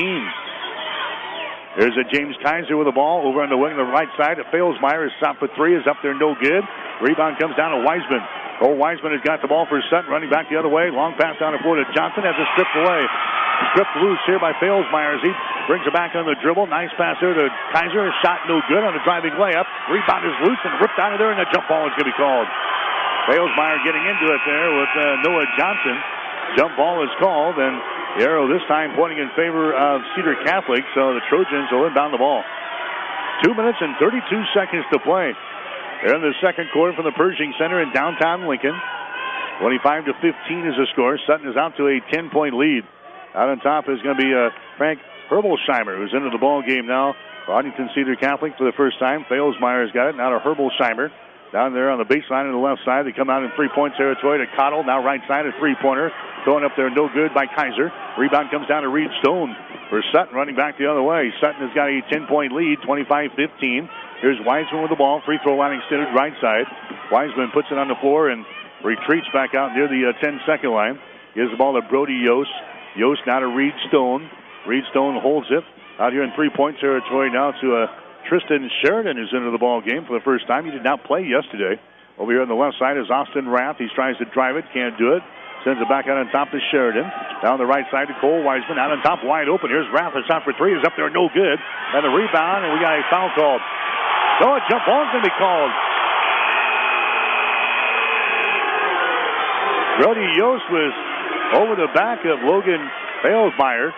There's a James Kaiser with the ball over on the wing on the right side. Failsmeyer is shot for 3. Is up there, no good. Rebound comes down to Wiseman. Cole Wiseman has got the ball for Sutton, running back the other way. Long pass down to Florida. Johnson has it stripped away. Stripped loose here by Failsmeyer. He brings it back on the dribble. Nice pass there to Kaiser. Shot no good on the driving layup. Rebound is loose and ripped out of there, and a jump ball is going to be called. Failsmeyer getting into it there with Noah Johnson. Jump ball is called, and the arrow this time pointing in favor of Cedar Catholic, so the Trojans will inbound the ball. 2 minutes and 32 seconds to play. They're in the second quarter from the Pershing Center in downtown Lincoln. 25-15 is the score. Sutton is out to a 10-point lead. Out on top is going to be Frank Herbolsheimer, who's into the ball game now. Huntington Cedar Catholic for the first time. Failsmeyer's got it. Now to Herbolsheimer. Down there on the baseline on the left side. They come out in 3-point territory to Cottle. Now right side, a three-pointer. Going up there, no good by Kaiser. Rebound comes down to Reed Stone for Sutton, running back the other way. Sutton has got a 10-point lead, 25-15. Here's Wiseman with the ball. Free throw line extended right side. Wiseman puts it on the floor and retreats back out near the 10-second line. Gives the ball to Brody Yost. Yost now to Reed Stone. Reed Stone holds it. Out here in 3-point territory now to Tristan Sheridan, who's into the ball game for the first time. He did not play yesterday. Over here on the left side is Austin Rath. He tries to drive it, can't do it. Sends it back out on top to Sheridan. Down the right side to Cole Wiseman. Out on top, wide open. Here's Rath. A shot for three. Is up there, no good. And the rebound, and we got a foul called. So a jump ball's going to be called. Brody Yost was over the back of Logan Failsmeyer.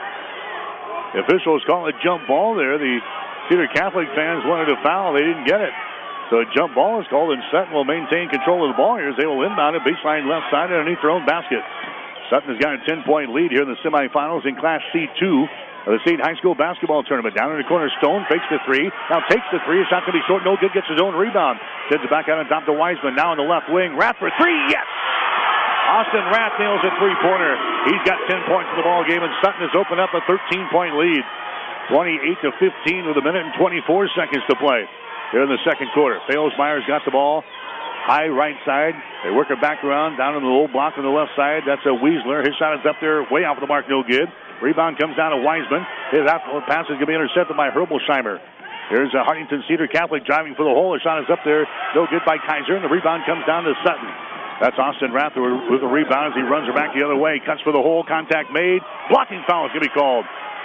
The officials call it jump ball there. The Cedar Catholic fans wanted a foul. They didn't get it. So a jump ball is called, and Sutton will maintain control of the ball here as they will inbound it baseline left side underneath their own basket. Sutton has got a 10-point lead here in the semifinals in Class C2 of the state high school basketball tournament. Down in the corner, Stone fakes the three. Now takes the three. It's not going to be short. No good. Gets his own rebound. Sends it back out on top to Wiseman. Now on the left wing. Rath for three. Yes! Austin Rath nails a three-pointer. He's got 10 points in the ball game, and Sutton has opened up a 13-point lead. 28-15 with a minute and 24 seconds to play here in the second quarter. Failsmeyer's got the ball high right side. They work it back around down in the low block on the left side. That's a Weisler. His shot is up there way off the mark, no good. Rebound comes down to Wiseman. His outfield pass is going to be intercepted by Herbolsheimer. Here's a Huntington Cedar Catholic driving for the hole. His shot is up there, no good by Kaiser, and the rebound comes down to Sutton. That's Austin Rath with the rebound as he runs her back the other way. Cuts for the hole. Contact made. Blocking foul is going to be called.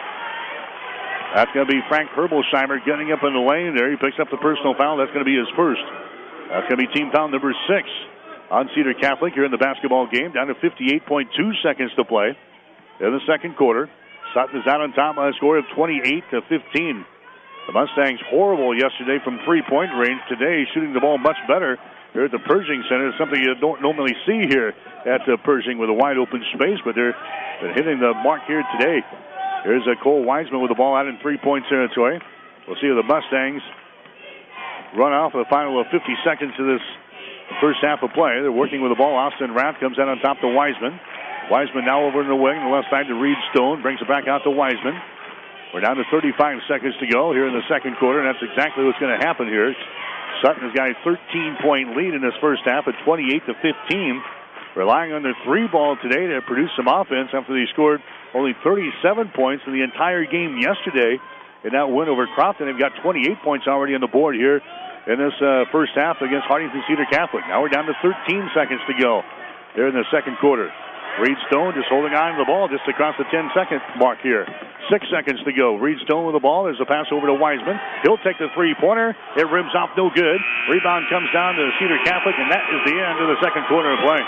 That's going to be Frank Herbolsheimer getting up in the lane there. He picks up the personal foul. That's going to be his first. That's going to be team foul number 6 on Cedar Catholic here in the basketball game. Down to 58.2 seconds to play in the second quarter. Sutton is out on top by a score of 28-15. The Mustangs horrible yesterday from three-point range. Today shooting the ball much better here at the Pershing Center. It's something you don't normally see here at Pershing with a wide open space, but they're hitting the mark here today. Here's Cole Wiseman with the ball out in three-point territory. We'll see if the Mustangs run off the final of 50 seconds of this first half of play. They're working with the ball. Austin Rath comes out on top to Wiseman. Wiseman now over in the wing, on the left side to Reed Stone. Brings it back out to Wiseman. We're down to 35 seconds to go here in the second quarter, and that's exactly what's going to happen here. Sutton has got a 13-point lead in this first half at 28-15. Relying on their three ball today to produce some offense after they scored only 37 points in the entire game yesterday in that win over Crofton. They've got 28 points already on the board here in this first half against Huntington Cedar Catholic. Now we're down to 13 seconds to go here in the second quarter. Reed Stone just holding on to the ball just across the 10-second mark here. 6 seconds to go. Reed Stone with the ball. There's a pass over to Wiseman. He'll take the three-pointer. It rims off, no good. Rebound comes down to Cedar Catholic, and that is the end of the second quarter of play.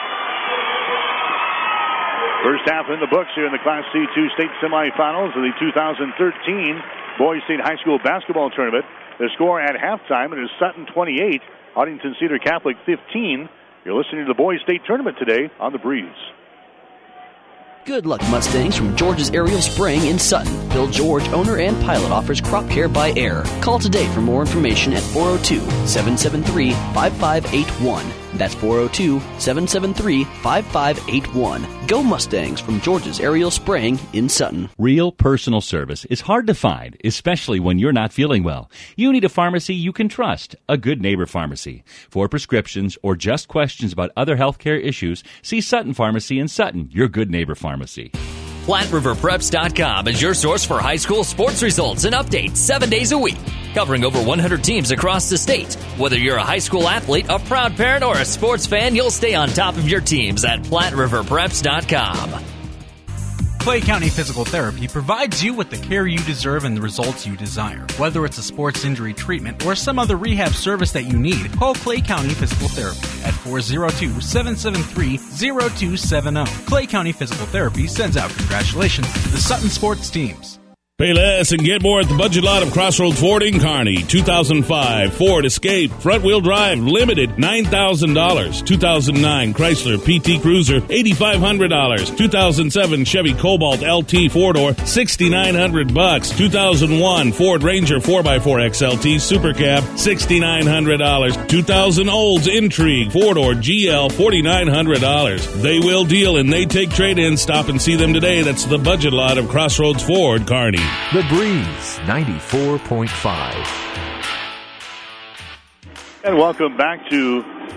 First half in the books here in the Class C2 state semifinals of the 2013 Boys State High School Basketball Tournament. The score at halftime, it is Sutton 28, Huntington Cedar Catholic 15. You're listening to the Boys State Tournament today on The Breeze. Good luck, Mustangs, from George's Aerial Spraying in Sutton. Bill George, owner and pilot, offers crop care by air. Call today for more information at 402-773-5581. That's 402-773-5581. Go Mustangs from George's Aerial Spraying in Sutton. Real personal service is hard to find, especially when you're not feeling well. You need a pharmacy you can trust, a Good Neighbor Pharmacy. For prescriptions or just questions about other healthcare issues, see Sutton Pharmacy in Sutton, your Good Neighbor Pharmacy. PlatteRiverPreps.com is your source for high school sports results and updates 7 days a week, covering over 100 teams across the state. Whether you're a high school athlete, a proud parent, or a sports fan, you'll stay on top of your teams at PlatteRiverPreps.com. Clay County Physical Therapy provides you with the care you deserve and the results you desire. Whether it's a sports injury treatment or some other rehab service that you need, call Clay County Physical Therapy at 402-773-0270. Clay County Physical Therapy sends out congratulations to the Sutton sports teams. Pay less and get more at the budget lot of Crossroads Ford in Kearney. 2005 Ford Escape, front-wheel drive, limited, $9,000. 2009 Chrysler PT Cruiser, $8,500. 2007 Chevy Cobalt LT 4-door, $6,900. 2001 Ford Ranger 4x4 XLT Super Cab, $6,900. 2000 Olds Intrigue 4-door GL, $4,900. They will deal and they take trade-in. Stop and see them today. That's the budget lot of Crossroads Ford, Kearney. The Breeze 94.5. And welcome back to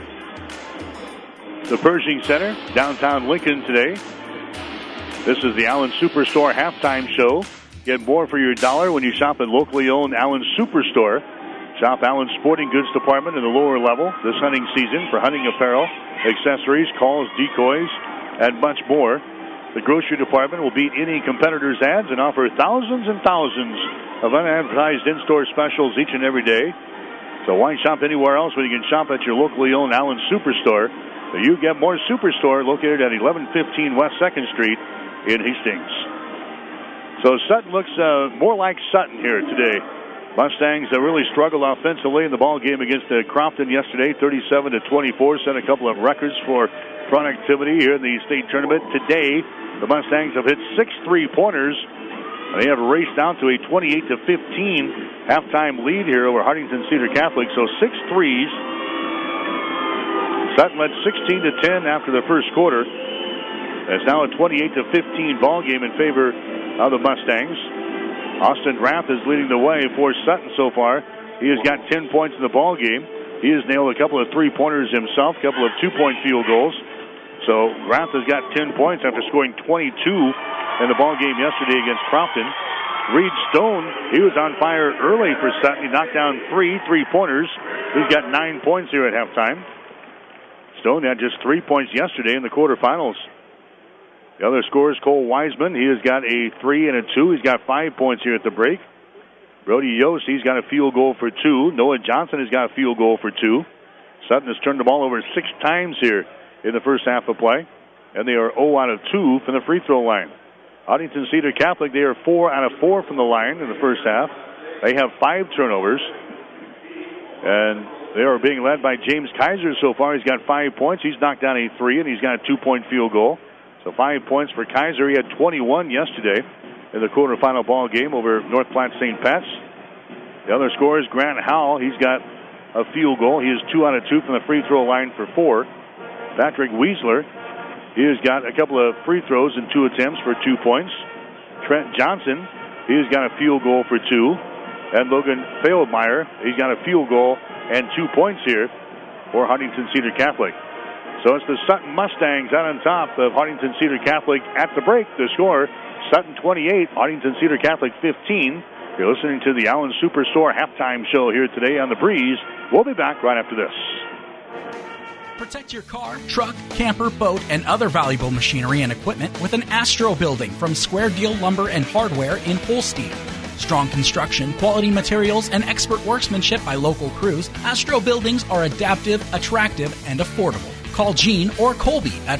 the Pershing Center, downtown Lincoln today. This is the Allen Superstore halftime show. Get more for your dollar when you shop at locally owned Allen Superstore. Shop Allen's Sporting Goods Department in the lower level this hunting season for hunting apparel, accessories, calls, decoys, and much more. The grocery department will beat any competitor's ads and offer thousands and thousands of unadvertised in-store specials each and every day. So why shop anywhere else when you can shop at your locally owned Allen Superstore? The You Get More Superstore located at 1115 West 2nd Street in Hastings. So Sutton looks more like Sutton here today. Mustangs really struggled offensively in the ball game against Crofton yesterday, 37-24. Set a couple of records for productivity here in the state tournament. Today, the Mustangs have hit 6 3-pointers. They have raced down to a 28-15 halftime lead here over Hartington Cedar Catholic. So 6 threes. Sutton led 16-10 after the first quarter. It's now a 28-15 ball game in favor of the Mustangs. Austin Rath is leading the way for Sutton so far. He has got 10 points in the ball game. He has nailed a couple of 3-pointers himself, a couple of 2-point field goals. So Rath has got 10 points after scoring 22 in the ball game yesterday against Crofton. Reed Stone, he was on fire early for Sutton. He knocked down 3 3-pointers. He's got 9 points here at halftime. Stone had just 3 points yesterday in the quarterfinals. The other scorers, Cole Wiseman, he has got a 3 and a 2. He's got 5 points here at the break. Brody Yost, he's got a field goal for 2. Noah Johnson has got a field goal for 2. Sutton has turned the ball over 6 times here in the first half of play, and they are 0 out of 2 from the free throw line. Huntington Cedar Catholic, they are 4 out of 4 from the line in the first half. They have 5 turnovers, and they are being led by James Kaiser so far. He's got 5 points. He's knocked down a 3, and he's got a 2-point field goal. So 5 points for Kaiser. He had 21 yesterday in the quarterfinal ball game over North Platte St. Pat's. The other scorer is Grant Howell. He's got a field goal. He is 2 out of 2 from the free throw line for 4. Patrick Weisler, he has got a couple of free throws and 2 attempts for 2 points. Trent Johnson, he has got a field goal for 2. And Logan Feldmeyer, he's got a field goal and 2 points here for Huntington Cedar Catholic. So it's the Sutton Mustangs out on top of Huntington Cedar Catholic at the break. The score, Sutton 28, Huntington Cedar Catholic 15. You're listening to the Allen Superstore halftime show here today on The Breeze. We'll be back right after this. Protect your car, truck, camper, boat, and other valuable machinery and equipment with an Astro building from Square Deal Lumber and Hardware in Holstein. Strong construction, quality materials, and expert workmanship by local crews, Astro buildings are adaptive, attractive, and affordable. Call Gene or Colby at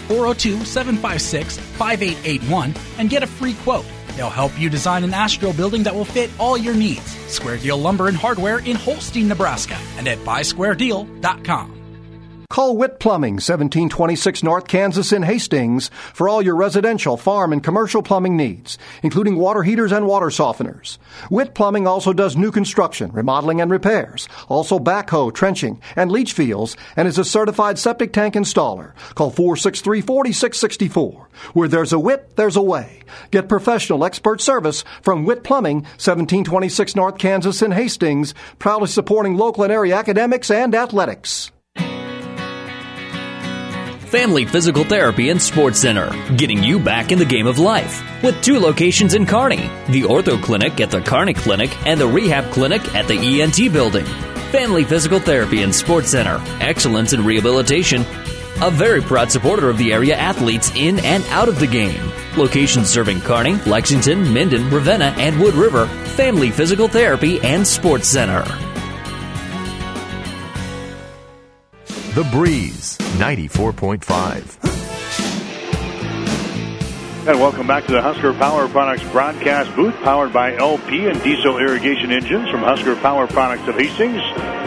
402-756-5881 and get a free quote. They'll help you design an Astro building that will fit all your needs. Square Deal Lumber and Hardware in Holstein, Nebraska, and at buysquaredeal.com. Call Witt Plumbing, 1726 North Kansas in Hastings, for all your residential, farm, and commercial plumbing needs, including water heaters and water softeners. Witt Plumbing also does new construction, remodeling, and repairs, also backhoe, trenching, and leach fields, and is a certified septic tank installer. Call 463-4664. Where there's a Witt, there's a way. Get professional expert service from Witt Plumbing, 1726 North Kansas in Hastings, proudly supporting local and area academics and athletics. Family Physical Therapy and Sports Center, getting you back in the game of life. With 2 locations in Kearney, the Ortho Clinic at the Kearney Clinic and the Rehab Clinic at the ENT Building. Family Physical Therapy and Sports Center, excellence in rehabilitation. A very proud supporter of the area athletes in and out of the game. Locations serving Kearney, Lexington, Minden, Ravenna, and Wood River. Family Physical Therapy and Sports Center. The Breeze, 94.5. And welcome back to the Husker Power Products broadcast booth, powered by LP and diesel irrigation engines from Husker Power Products of Hastings.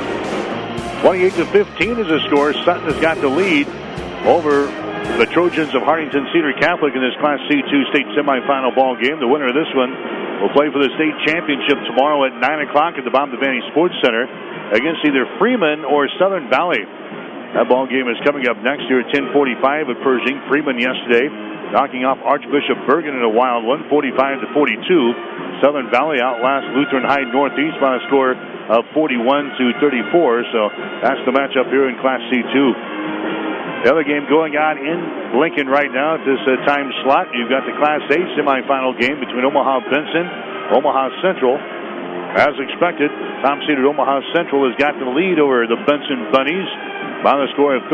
28-15 is the score. Sutton has got the lead over the Trojans of Hartington Cedar Catholic in this Class C2 state semifinal ball game. The winner of this one will play for the state championship tomorrow at 9 o'clock at the Bob Devaney Sports Center against either Freeman or Southern Valley. That ball game is coming up next year at 10:45 at Pershing. Freeman yesterday knocking off Archbishop Bergen in a wild one, 45-42. Southern Valley outlast Lutheran High Northeast by a score of 41-34. So that's the matchup here in Class C2. The other game going on in Lincoln right now at this time slot. You've got the Class A semifinal game between Omaha Benson, Omaha Central, As expected, top-seeded Omaha Central has got the lead over the Benson Bunnies by the score of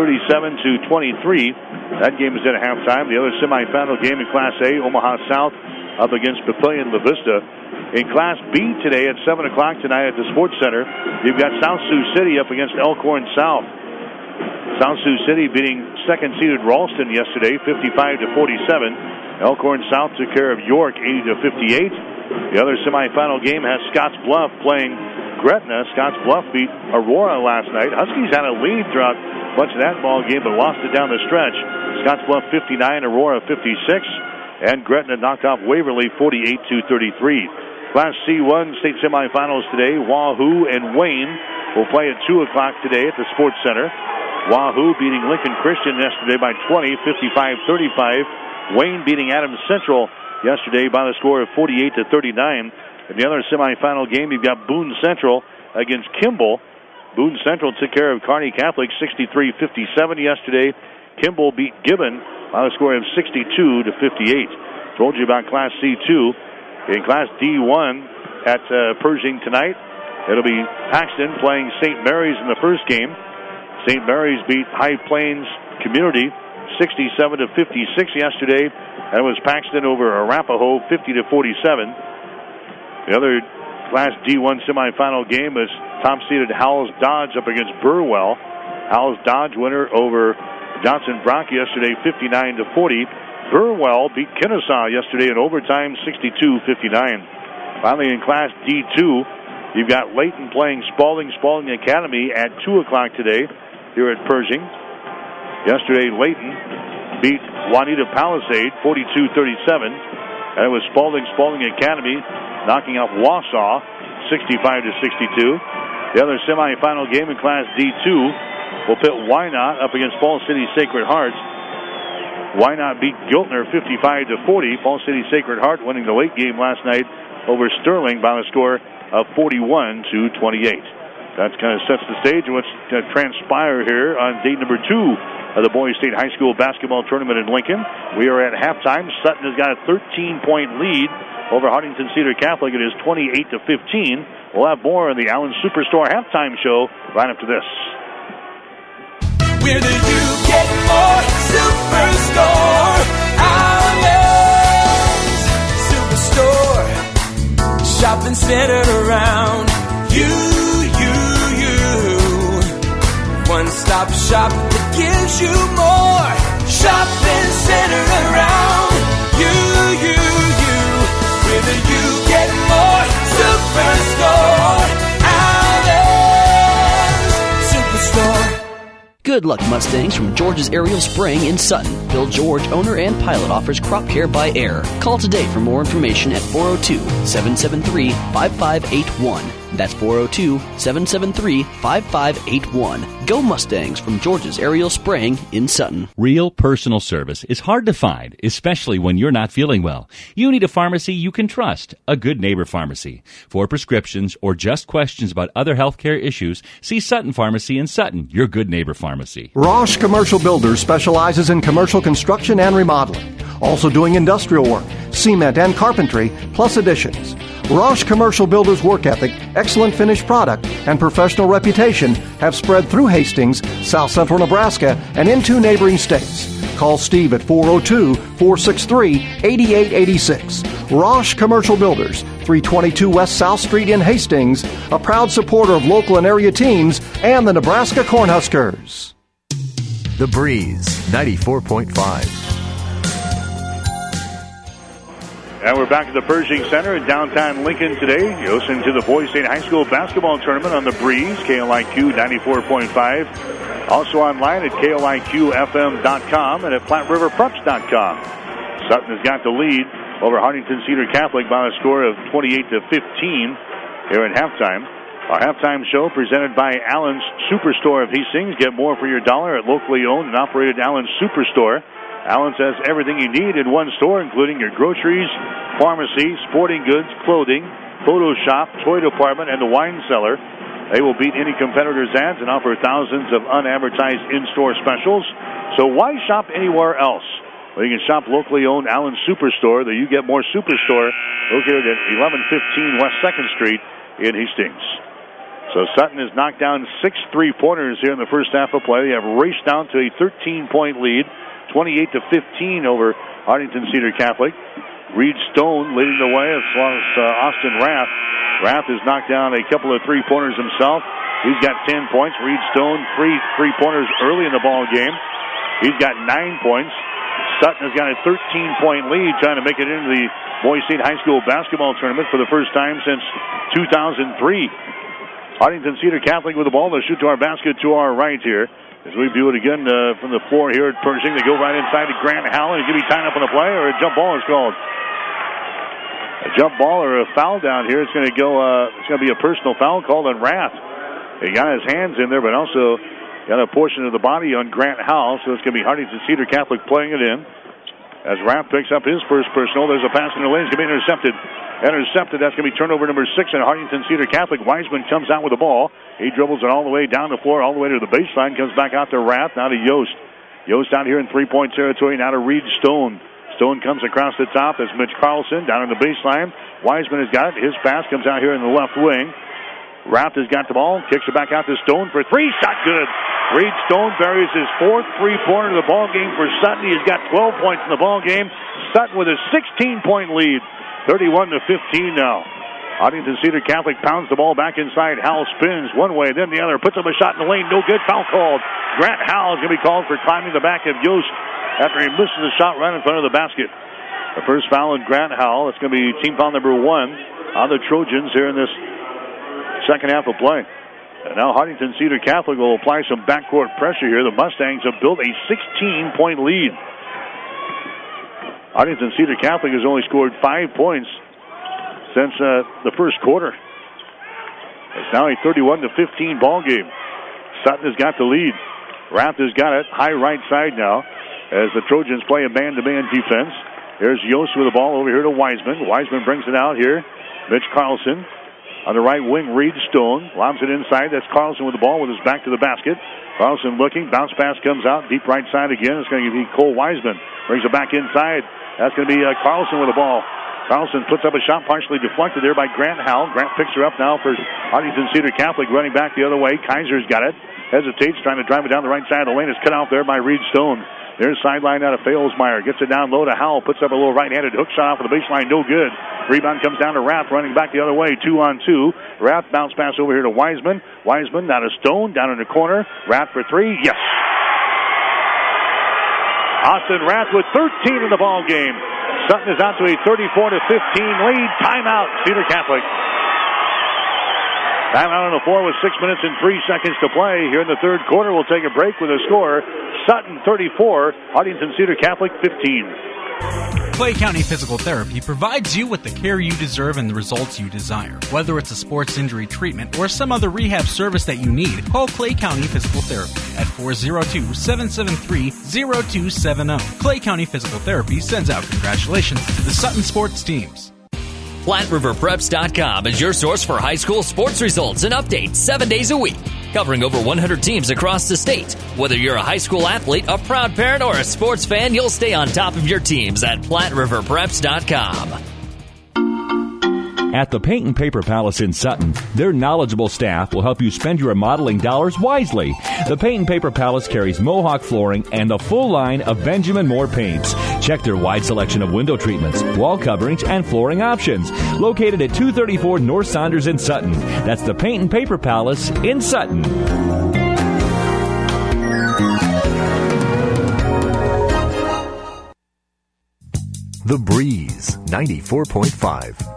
37-23. That game is at halftime. The other semifinal game in Class A, Omaha South up against Papillion La Vista. In Class B today at 7 o'clock tonight at the Sports Center, you've got South Sioux City up against Elkhorn South. South Sioux City beating second-seeded Ralston yesterday, 55-47. Elkhorn South took care of York, 80-58. The other semifinal game has Scotts Bluff playing Gretna. Scotts Bluff beat Aurora last night. Huskies had a lead throughout much of that ball game, but lost it down the stretch. Scotts Bluff 59, Aurora 56, and Gretna knocked off Waverly 48-33. Class C1 state semifinals today. Wahoo and Wayne will play at 2 o'clock today at the Sports Center. Wahoo beating Lincoln Christian yesterday by 20, 55-35. Wayne beating Adams Central yesterday by the score of 48-39. In the other semifinal game, you've got Boone Central against Kimball. Boone Central took care of Kearney Catholic 63-57 yesterday. Kimball beat Gibbon by the score of 62-58. Told you about Class C2. In Class D1 at Pershing tonight, it'll be Paxton playing St. Mary's in the first game. St. Mary's beat High Plains Community 67-56 yesterday. And it was Paxton over Arapahoe 50-47. The other Class D1 semifinal game is top-seeded Howells Dodge up against Burwell. Howells Dodge winner over Johnson Brock yesterday 59-40. Burwell beat Kennesaw yesterday in overtime 62-59. Finally in Class D2, you've got Layton playing Spalding Academy at 2 o'clock today here at Pershing. Yesterday Layton beat Juanita Palisade 42-37. And it was Spalding Academy knocking off Wausau 65-62. The other semifinal game in Class D2 will pit Wynot up against Fall City Sacred Heart. Wynot beat Giltner 55-40. Fall City Sacred Heart winning the late game last night over Sterling by the score of 41-28. That kind of sets the stage of what's going to transpire here on day number 2 of the Boys State High School basketball tournament in Lincoln. We are at halftime. Sutton has got a 13-point lead over Huntington Cedar Catholic. It is 28-15. We'll have more on the Allen Superstore halftime show right after this. Where do you get more? Superstore. Allen's Superstore. Shopping centered around you. One-stop shop that gives you more. Shopping centered around you. Whether you get more. Superstore. Allen's Superstore. Good luck, Mustangs, from George's Aerial Spraying in Sutton. Bill George, owner and pilot, offers crop care by air. Call today for more information at 402-773-5581. That's 402-773-5581. Go Mustangs from George's Aerial Spraying in Sutton. Real personal service is hard to find, especially when you're not feeling well. You need a pharmacy you can trust, a Good Neighbor Pharmacy. For prescriptions or just questions about other healthcare issues, see Sutton Pharmacy in Sutton, your Good Neighbor Pharmacy. Roush Commercial Builders specializes in commercial construction and remodeling, also doing industrial work, cement and carpentry, plus additions. Roush Commercial Builders' work ethic, excellent finished product, and professional reputation have spread through Hastings, South Central Nebraska, and into neighboring states. Call Steve at 402-463-8886. Roush Commercial Builders, 322 West South Street in Hastings, a proud supporter of local and area teams and the Nebraska Cornhuskers. The Breeze, 94.5. And we're back at the Pershing Center in downtown Lincoln today. You're listening to the Boys State High School basketball tournament on the Breeze, KLIQ 94.5. Also online at KLIQFM.com and at PlatteRiverPreps.com. Sutton has got the lead over Huntington Cedar Catholic by a score of 28-15 here at halftime. Our halftime show presented by Allen's Superstore of Hastings. Get more for your dollar at locally owned and operated Allen's Superstore. Allen's has everything you need in one store, including your groceries, pharmacy, sporting goods, clothing, photo shop, toy department, and the wine cellar. They will beat any competitor's ads and offer thousands of unadvertised in-store specials. So why shop anywhere else? Well, you can shop locally owned Allen's Superstore, the You Get More Superstore, located at 1115 West 2nd Street in Hastings. So Sutton has knocked down 6 3-pointers here in the first half of play. They have raced down to a 13-point lead, 28-15 over Huntington Cedar Catholic. Reed Stone leading the way as well as Austin Rath. Rath has knocked down a couple of 3-pointers himself. He's got 10 points. Reed Stone, 3 3-pointers early in the ball game. He's got 9 points. Sutton has got a 13-point lead, trying to make it into the Boys State High School basketball tournament for the first time since 2003. Huntington Cedar Catholic with the ball. They'll shoot to our basket to our right here. As we view it again from the floor here at Pershing, they go right inside to Grant Howell. He's going to be tied up on the play, or a jump ball is called. A jump ball or a foul down here. It's going to be a personal foul called on Rath. He got his hands in there, but also got a portion of the body on Grant Howell, so it's going to be Huntington Cedar Catholic playing it in. As Rath picks up his first personal, there's a pass in the lane. It's going to be intercepted. That's going to be turnover number 6 in Huntington Cedar Catholic. Wiseman comes out with the ball. He dribbles it all the way down the floor, all the way to the baseline, comes back out to Rath, now to Yost. Yost out here in 3-point territory, now to Reed Stone. Stone comes across the top as Mitch Carlson down in the baseline. Wiseman has got it. His pass comes out here in the left wing. Rath has got the ball, kicks it back out to Stone for 3. Shot good. Reed Stone buries his 4th 3-pointer of the ball game for Sutton. He's got 12 points in the ball game. Sutton with a 16-point lead, 31-15 now. Huntington Cedar Catholic pounds the ball back inside. Howell spins one way, then the other. Puts up a shot in the lane. No good. Foul called. Grant Howell is going to be called for climbing the back of Yost after he misses a shot right in front of the basket. The first foul on Grant Howell. It's going to be team foul number 1 on the Trojans here in this second half of play. And now Huntington Cedar Catholic will apply some backcourt pressure here. The Mustangs have built a 16-point lead. Huntington Cedar Catholic has only scored 5 points since the first quarter. It's now a 31-15 ball game. Sutton has got the lead. Rath has got it high right side now as the Trojans play a man-to-man defense. Here's Yost with the ball over here to Wiseman. Wiseman brings it out here. Mitch Carlson. On the right wing, Reed Stone lobs it inside. That's Carlson with the ball with his back to the basket. Carlson looking. Bounce pass comes out. Deep right side again. It's going to be Cole Wiseman. Brings it back inside. That's going to be Carlson with the ball. Carlson puts up a shot partially deflected there by Grant Howell. Grant picks her up now for Huntington Cedar Catholic, running back the other way. Kaiser's got it. Hesitates, trying to drive it down the right side of the lane. It's cut off there by Reed Stone. There's sideline out of Failsmeyer. Gets it down low to Howell. Puts up a little right-handed hook shot off of the baseline. No good. Rebound comes down to Rath, running back the other way. 2-on-2. Rath bounce pass over here to Wiseman. Wiseman down to Stone, down in the corner. Rath for 3. Yes. Austin Rath with 13 in the ball game. Sutton is out to a 34-15 lead. Timeout, Cedar Catholic. Timeout on the floor with 6 minutes and 3 seconds to play. Here in the third quarter, we'll take a break with a score. Sutton 34, Huntington Cedar Catholic 15. Clay County Physical Therapy provides you with the care you deserve and the results you desire. Whether it's a sports injury treatment or some other rehab service that you need, call Clay County Physical Therapy at 402-773-0270. Clay County Physical Therapy sends out congratulations to the Sutton sports teams. PlatteRiverPreps.com is your source for high school sports results and updates 7 days a week, covering over 100 teams across the state. Whether you're a high school athlete, a proud parent, or a sports fan, you'll stay on top of your teams at PlatteRiverPreps.com. At the Paint and Paper Palace in Sutton, their knowledgeable staff will help you spend your remodeling dollars wisely. The Paint and Paper Palace carries Mohawk flooring and the full line of Benjamin Moore paints. Check their wide selection of window treatments, wall coverings, and flooring options. Located at 234 North Saunders in Sutton. That's the Paint and Paper Palace in Sutton. The Breeze, 94.5.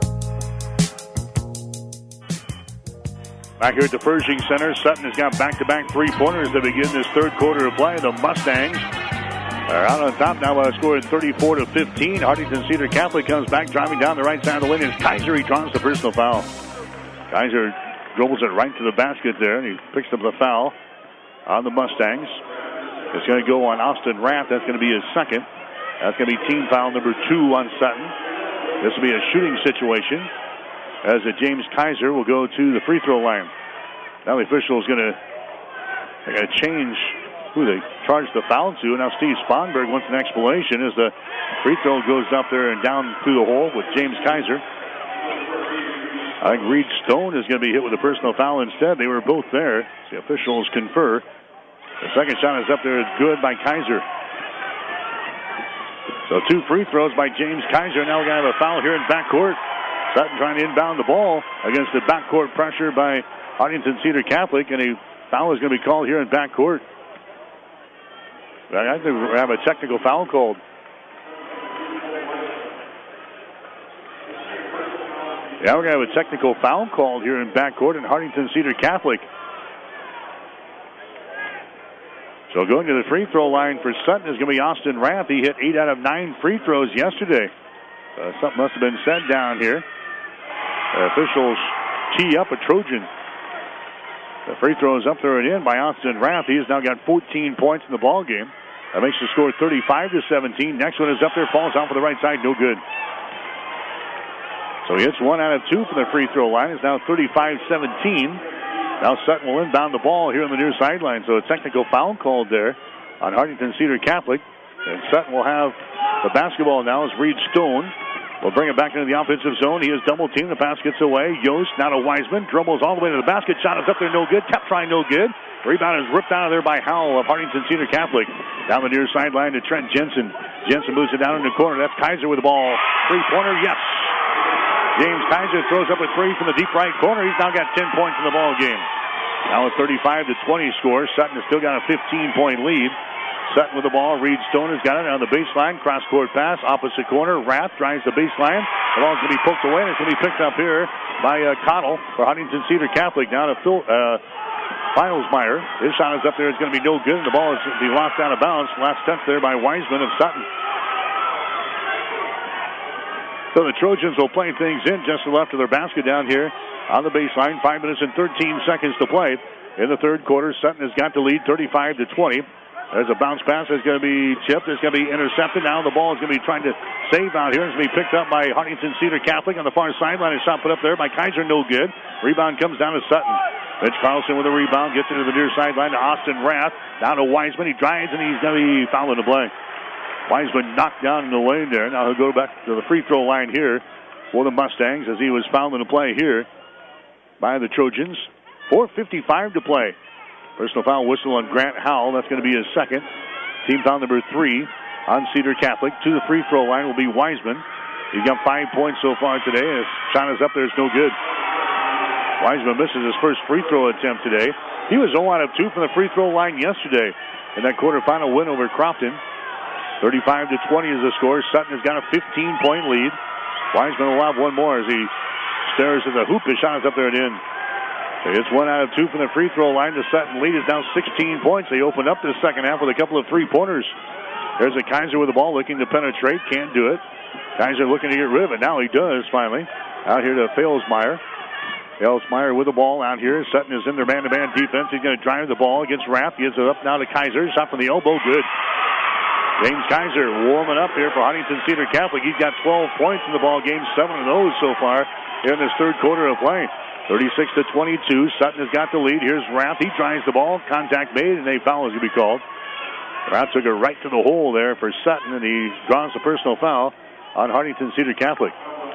Back here at the Pershing Center, Sutton has got back-to-back three-pointers to begin this third quarter of play. The Mustangs are out on top now by a score of 34-15. Huntington Cedar Catholic comes back, driving down the right side of the lane. It's Kaiser. He draws the personal foul. Kaiser dribbles it right to the basket there, and he picks up the foul on the Mustangs. It's going to go on Austin Rath. That's going to be his second. That's going to be team foul number 2 on Sutton. This will be a shooting situation, as James Kaiser will go to the free throw line. Now the official is going to change who they charge the foul to. Now Steve Sponberg wants an explanation as the free throw goes up there and down through the hole with James Kaiser. I think Reed Stone is going to be hit with a personal foul instead. They were both there. The officials confer. The second shot is up there. It's good by Kaiser. So 2 free throws by James Kaiser. Now we're going to have a foul here in backcourt. Sutton trying to inbound the ball against the backcourt pressure by Huntington Cedar Catholic, and a foul is going to be called here in backcourt. I think we have a technical foul called. Yeah, we're going to have a technical foul called here in backcourt in Huntington Cedar Catholic. So going to the free throw line for Sutton is going to be Austin Rath. He hit 8 out of 9 free throws yesterday. Something must have been said down here. Officials tee up a Trojan. The free throw is up there and in by Austin Rath. He has now got 14 points in the ball game. That makes the score 35-17. Next one is up there, falls out for the right side, no good. So he hits 1 out of 2 from the free throw line. It's now 35-17. Now Sutton will inbound the ball here on the near sideline. So a technical foul called there on Huntington Cedar Catholic. And Sutton will have the basketball now as Reed Stone will bring it back into the offensive zone. He is double teamed. The pass gets away. Yost now to Wiseman. Dribbles all the way to the basket. Shot is up there, no good. Kept trying, no good. Rebound is ripped out of there by Howell of Huntington Cedar Catholic. Down the near sideline to Trent Jensen. Jensen moves it down in the corner. That's Kaiser with the ball. 3-pointer, yes. James Kaiser throws up a 3 from the deep right corner. He's now got 10 points in the ball game. Now a 35-20 score. Sutton has still got a 15-point lead. Sutton with the ball. Reed Stone has got it on the baseline. Cross-court pass. Opposite corner. Rath drives the baseline. The ball's going to be poked away, and it's going to be picked up here by Cottle for Huntington Cedar Catholic. Now to Phil Filesmeyer. His shot is up there. It's going to be no good, and the ball is going to be lost out of bounds. Last touch there by Wiseman of Sutton. So the Trojans will play things in just to the left of their basket down here on the baseline. 5 minutes and 13 seconds to play in the third quarter. Sutton has got the lead 35-20. There's a bounce pass that's going to be chipped. It's going to be intercepted. Now the ball is going to be trying to save out here. It's going to be picked up by Huntington Cedar Catholic on the far sideline. A shot put up there by Kaiser, no good. Rebound comes down to Sutton. Mitch Carlson with a rebound, gets into the near sideline to Austin Rath. Down to Wiseman. He drives and he's going to be fouling the play. Wiseman knocked down in the lane there. Now he'll go back to the free throw line here for the Mustangs as he was fouling the play here by the Trojans. 4:55 to play. Personal foul whistle on Grant Howell. That's going to be his second. Team foul number 3 on Cedar Catholic. To the free throw line will be Wiseman. He's got 5 points so far today. His shot is up there. It's no good. Wiseman misses his first free throw attempt today. He was 0 out of 2 from the free throw line yesterday in that quarterfinal win over Crofton. 35-20 is the score. Sutton has got a 15-point lead. Wiseman will have one more as he stares at the hoop. His shot is up there and in. It's 1 out of 2 from the free throw line. The Sutton lead is now 16 points. They opened up the second half with a couple of three-pointers. There's a Kaiser with the ball looking to penetrate. Can't do it. Kaiser looking to get rid of it. Now he does, finally. Out here to Falesmeyer. Falesmeyer with the ball out here. Sutton is in their man-to-man defense. He's going to drive the ball against Rath. Gives it up now to Kaiser. Shot from the elbow. Good. James Kaiser warming up here for Huntington Cedar Catholic. He's got 12 points in the ball game, 7 of those so far in this third quarter of play. 36-22. Sutton has got the lead. Here's Rath. He drives the ball. Contact made, and a foul is going to be called. Rath took it right to the hole there for Sutton, and he draws a personal foul on Huntington Cedar Catholic.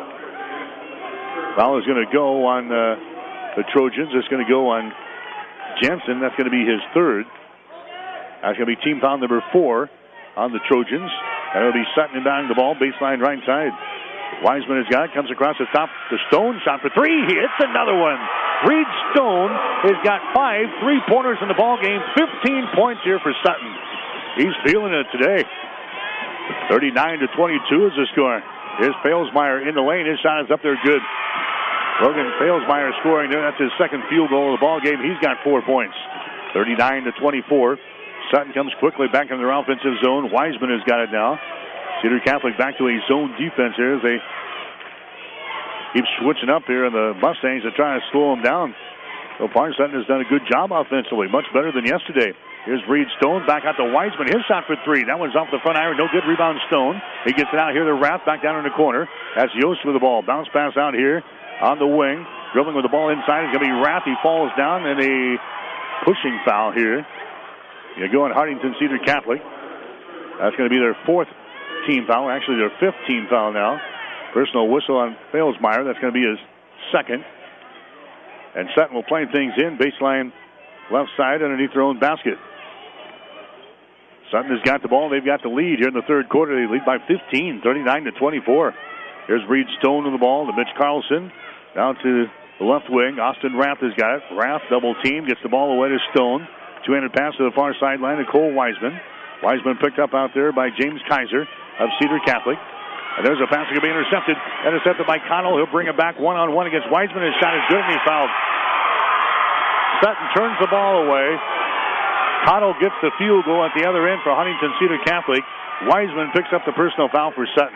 Foul is going to go on the Trojans. It's going to go on Jensen. That's going to be his third. That's going to be team foul number 4 on the Trojans. And it'll be Sutton inbounding the ball, baseline right side. Wiseman has got it, comes across the top to Stone, shot for 3, he hits another one. Reed Stone has got 5 3-pointers in the ball game, 15 points here for Sutton. He's feeling it today. 39-22 is the score. Here's Falesmeyer in the lane, his shot is up there good. Logan Falesmeyer scoring there, that's his second field goal of the ball game. He's got 4 points. 39-24. Sutton comes quickly back in their offensive zone. Wiseman has got it now. Cedar Catholic back to a zone defense here as they keep switching up here, and the Mustangs are trying to slow them down. So far, Sutton has done a good job offensively, much better than yesterday. Here's Reed Stone back out to Wiseman. His shot for 3. That one's off the front iron. No good. Rebound Stone. He gets it out here to Rath back down in the corner. That's Yost with the ball. Bounce pass out here on the wing. Dribbling with the ball inside is going to be Rath. He falls down, and a pushing foul here. You go on Huntington Cedar Catholic. That's going to be their 4th team foul. Actually, their 5th team foul now. Personal whistle on Falesmeyer. That's going to be his second. And Sutton will play things in. Baseline left side underneath their own basket. Sutton has got the ball. They've got the lead here in the third quarter. They lead by 15, 39-24. Here's Reed Stone with the ball to Mitch Carlson. Down to the left wing. Austin Rath has got it. Rath double team. Gets the ball away to Stone. Two-handed pass to the far sideline to Cole Wiseman. Wiseman picked up out there by James Kaiser of Cedar Catholic. And there's a pass that can be intercepted. Intercepted by Connell. He'll bring it back one-on-one against Wiseman. His shot is good, and he's fouled. Sutton turns the ball away. Connell gets the field goal at the other end for Huntington Cedar Catholic. Wiseman picks up the personal foul for Sutton.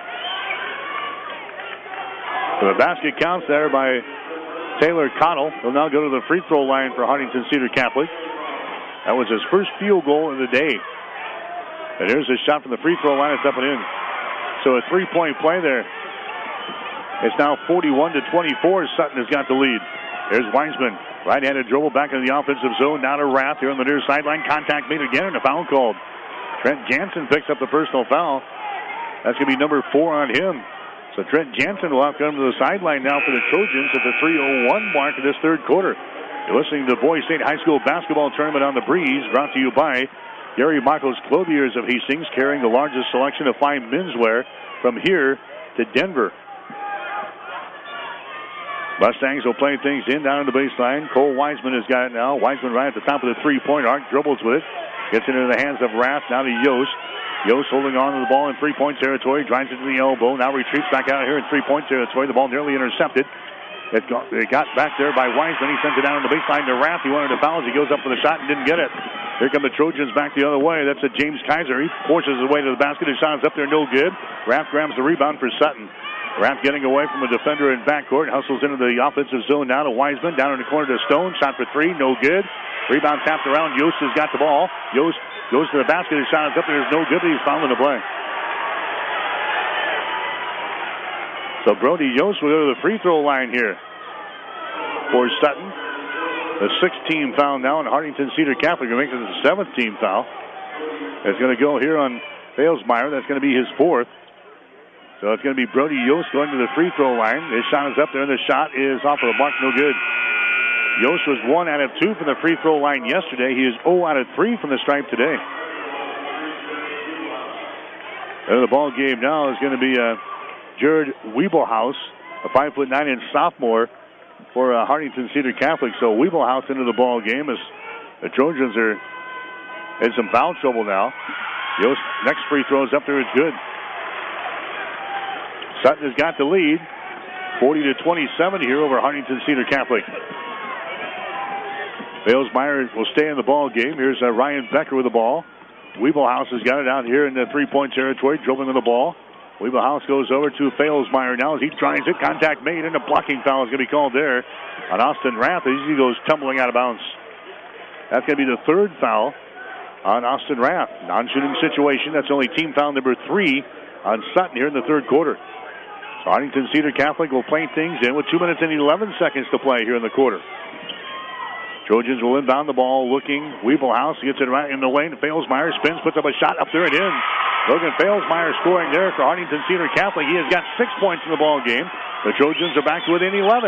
So the basket counts there by Taylor Connell. He'll now go to the free throw line for Huntington Cedar Catholic. That was his first field goal of the day. And here's a shot from the free throw line. It's up and in. So a three-point play there. It's now 41-24. Sutton has got the lead. Here's Wiseman. Right-handed dribble back into the offensive zone. Now to Rath here on the near sideline. Contact made again and a foul called. Trent Jansen picks up the personal foul. That's going to be number 4 on him. So Trent Jansen will have to come to the sideline now for the Trojans at the 3:01 mark of this third quarter. You're listening to the Boys State High School Basketball Tournament on the Breeze, brought to you by Gary Michaels Clothiers of Hastings, carrying the largest selection of fine menswear from here to Denver. Mustangs will play things in down on the baseline. Cole Wiseman has got it now. Wiseman right at the top of the three-point arc, dribbles with it. Gets it into the hands of Rath, now to Yost. Yost holding on to the ball in three-point territory, drives it to the elbow, now retreats back out here in three-point territory. The ball nearly intercepted. It got back there by Wiseman. He sent it down on the baseline to Rath. He wanted to foul as he goes up for the shot and didn't get it. Here come the Trojans back the other way. That's a James Kaiser. He forces his way to the basket. His shot is up there, no good. Rath grabs the rebound for Sutton. Rath getting away from a defender in backcourt. Hustles into the offensive zone now to Wiseman. Down in the corner to Stone. Shot for three, no good. Rebound tapped around. Yost has got the ball. Yost goes to the basket. His shot is up there. It's no good, but he's fouling the play. So Brody Yost will go to the free throw line here for Sutton. The 6th-team foul now on Huntington Cedar Catholic. It makes it the 7th-team foul. It's going to go here on Failsmeyer. That's going to be his 4th. So it's going to be Brody Yost going to the free throw line. His shot is up there, and the shot is off of the mark, no good. Yost was 1 out of 2 from the free throw line yesterday. He is 0 out of 3 from the stripe today. And the ball game now is going to be Jared Wiebelhaus, a 5'9" sophomore for Huntington Cedar Catholic. So Wiebelhaus into the ball game as the Trojans are in some foul trouble now. Yost next free throw is up there. It's good. Sutton has got the lead, 40-27 here over Huntington Cedar Catholic. Failsmeyer will stay in the ball game. Here's Ryan Becker with the ball. Wiebelhaus has got it out here in the three-point territory, dribbling with the ball. Wiebelhaus goes over to Failsmeyer now as he tries it. Contact made, and a blocking foul is going to be called there on Austin Rath as he goes tumbling out of bounds. That's going to be the 3rd foul on Austin Rath. Non-shooting situation. That's only team foul number 3 on Sutton here in the third quarter. So Huntington Cedar Catholic will play things in with 2 minutes and 11 seconds to play here in the quarter. Trojans will inbound the ball looking. Wiebelhaus gets it right in the lane. Failsmeyer spins, puts up a shot up there and in. Logan Failsmeyer scoring there for Huntington Cedar Catholic. He has got 6 points in the ball game. The Trojans are back to within 11.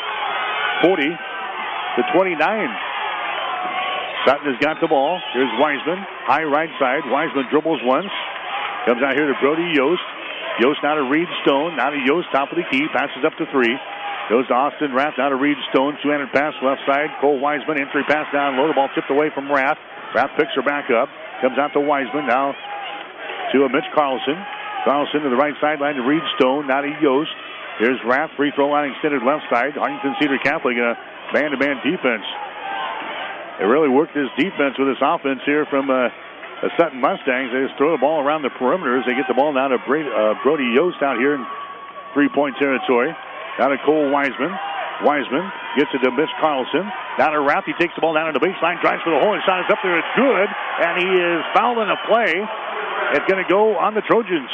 40-29. Sutton has got the ball. Here's Wiseman. High right side. Wiseman dribbles once. Comes out here to Brody Yost. Yost now to Reed Stone. Now to Yost, top of the key. Passes up to 3. Goes to Austin Rath. Now to Reed Stone. Two-handed pass left side. Cole Wiseman. Entry pass down low. The ball tipped away from Rath. Rath picks her back up. Comes out to Wiseman. Now to Mitch Carlson. Carlson to the right sideline to Reed Stone. Now to Yost. Here's Rath. Free throw line extended left side. Huntington Cedar Catholic in a man-to-man defense. They really worked this defense with this offense here from the Sutton Mustangs. They just throw the ball around the perimeter as they get the ball down to Brody Yost out here in three-point territory. Down to Cole Wiseman. Wiseman gets it to Mitch Carlson. Down to Rath. He takes the ball down to the baseline, drives for the hole. His shot is up there. It's good. And he is fouled in a play. It's going to go on the Trojans.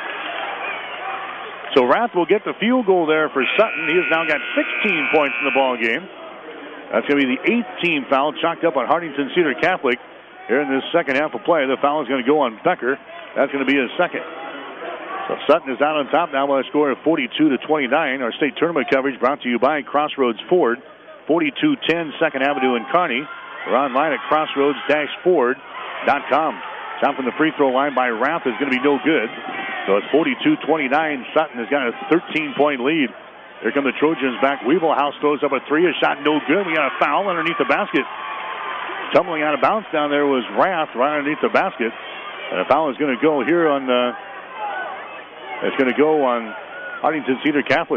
So Rath will get the field goal there for Sutton. He has now got 16 points in the ball game. That's going to be the 8th team foul chalked up on Huntington Cedar Catholic here in this second half of play. The foul is going to go on Becker. That's going to be his 2nd. So Sutton is out on top now by a score of 42-29. Our state tournament coverage brought to you by Crossroads Ford, 4210 2nd Avenue in Kearney. We're online at crossroads-ford.com. Shot from the free throw line by Rath is going to be no good. So it's 42-29. Sutton has got a 13-point lead. Here come the Trojans back. Weevilhouse throws up a three. A shot no good. We got a foul underneath the basket. Tumbling out of bounds down there was Rath right underneath the basket. And a foul is going to go here on it's going to go on Huntington Cedar Catholic.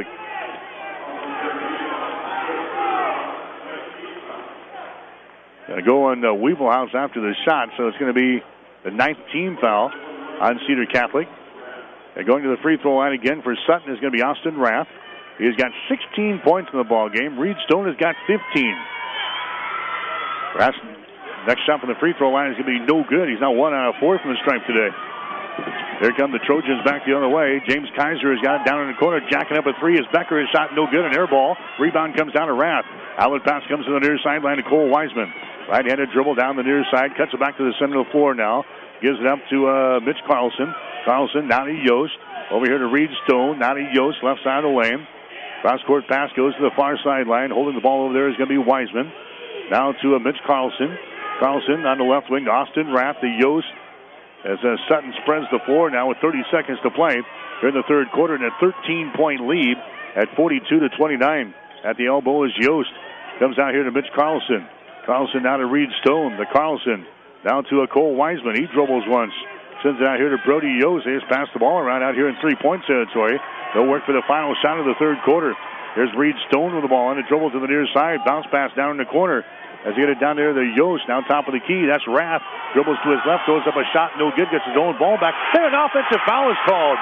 Going to go on Weevilhouse after the shot, so it's going to be the 9th team foul on Cedar Catholic. And going to the free throw line again for Sutton is going to be Austin Rath. He's got 16 points in the ball game. Reed Stone has got 15. Rath's next shot from the free throw line is going to be no good. He's now 1 out of 4 from the stripe today. Here come the Trojans back the other way. James Kaiser has got it down in the corner, jacking up a three. As Becker is shot no good, an air ball. Rebound comes down to Rath. Outlet pass comes to the near sideline to Cole Wiseman. Right-handed dribble down the near side, cuts it back to the center of the floor now. Gives it up to Mitch Carlson. Carlson down to Yost. Over here to Reed Stone. Now to Yost, left side of the lane. Cross-court pass goes to the far sideline. Holding the ball over there is going to be Wiseman. Now to Mitch Carlson. Carlson on the left wing to Austin Rath to Yost. As Sutton spreads the floor now with 30 seconds to play here in the third quarter, and a 13-point lead at 42-29. At the elbow is Yost. Comes out here to Mitch Carlson. Carlson now to Reed Stone. To Carlson. Down to a Cole Wiseman. He dribbles once. Sends it out here to Brody Yost. They just pass the ball around out here in three-point territory. They'll work for the final shot of the third quarter. Here's Reed Stone with the ball on the dribble to the near side. Bounce pass down in the corner. As he get it down there to Yost, now top of the key. That's Rath. Dribbles to his left, throws up a shot, no good, gets his own ball back. And an offensive foul is called.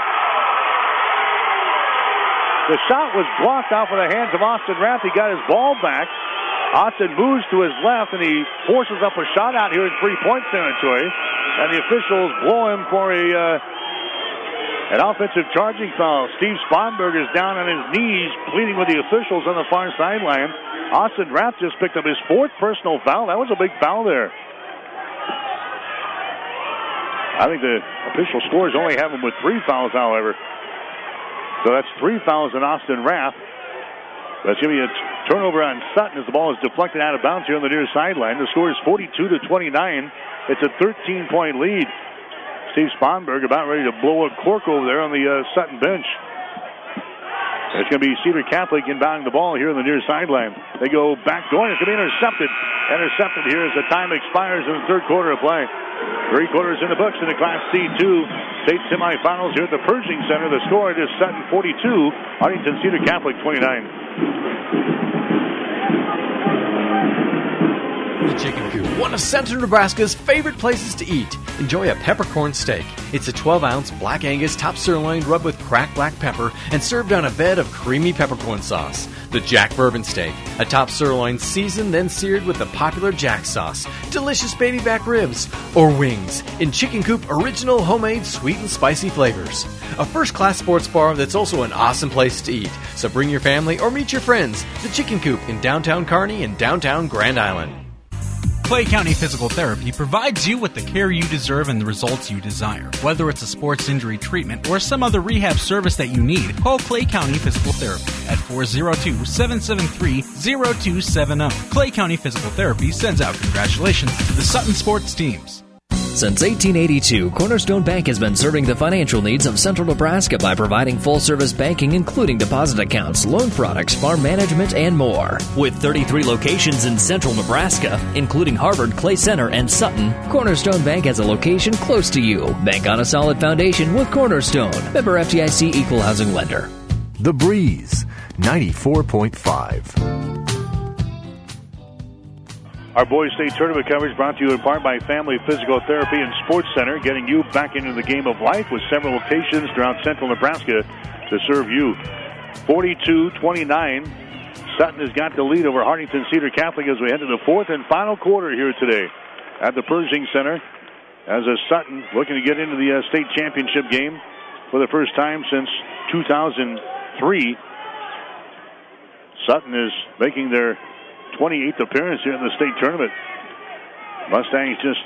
The shot was blocked off of the hands of Austin Rath. He got his ball back. Austin moves to his left, and he forces up a shot out here in three-point territory. And the officials blow him for an offensive charging foul. Steve Sponberg is down on his knees, pleading with the officials on the far sideline. Austin Rath just picked up his 4th personal foul. That was a big foul there. I think the official scores only have him with 3 fouls, however. So that's 3 fouls on Austin Rath. That's going to be a turnover on Sutton as the ball is deflected out of bounds here on the near sideline. The score is 42-29. It's a 13-point lead. Steve Sponberg about ready to blow a cork over there on the Sutton bench. It's going to be Cedar Catholic inbounding the ball here on the near sideline. They go back going. It's going to be intercepted. Intercepted here as the time expires in the third quarter of play. 3 quarters in the books in the Class C2 state semifinals here at the Pershing Center. The score is Sutton 42, Huntington Cedar Catholic 29. The Chicken Coop, one of Central Nebraska's favorite places to eat. Enjoy a peppercorn steak. It's a 12-ounce Black Angus top sirloin rubbed with cracked black pepper and served on a bed of creamy peppercorn sauce. The Jack Bourbon Steak, a top sirloin seasoned then seared with the popular Jack sauce. Delicious baby back ribs or wings in Chicken Coop original homemade sweet and spicy flavors. A first-class sports bar that's also an awesome place to eat. So bring your family or meet your friends. The Chicken Coop in downtown Kearney and downtown Grand Island. Clay County Physical Therapy provides you with the care you deserve and the results you desire. Whether it's a sports injury treatment or some other rehab service that you need, call Clay County Physical Therapy at 402-773-0270. Clay County Physical Therapy sends out congratulations to the Sutton sports teams. Since 1882, Cornerstone Bank has been serving the financial needs of Central Nebraska by providing full-service banking, including deposit accounts, loan products, farm management, and more. With 33 locations in Central Nebraska, including Harvard, Clay Center, and Sutton, Cornerstone Bank has a location close to you. Bank on a solid foundation with Cornerstone. Member FDIC Equal Housing Lender. The Breeze, 94.5. Our Boys State Tournament coverage brought to you in part by Family Physical Therapy and Sports Center, getting you back into the game of life with several locations throughout Central Nebraska to serve you. 42-29. Sutton has got the lead over Huntington Cedar Catholic as we head to the fourth and final quarter here today at the Pershing Center. As Sutton looking to get into the state championship game for the first time since 2003. Sutton is making their 28th appearance here in the state tournament. Mustangs just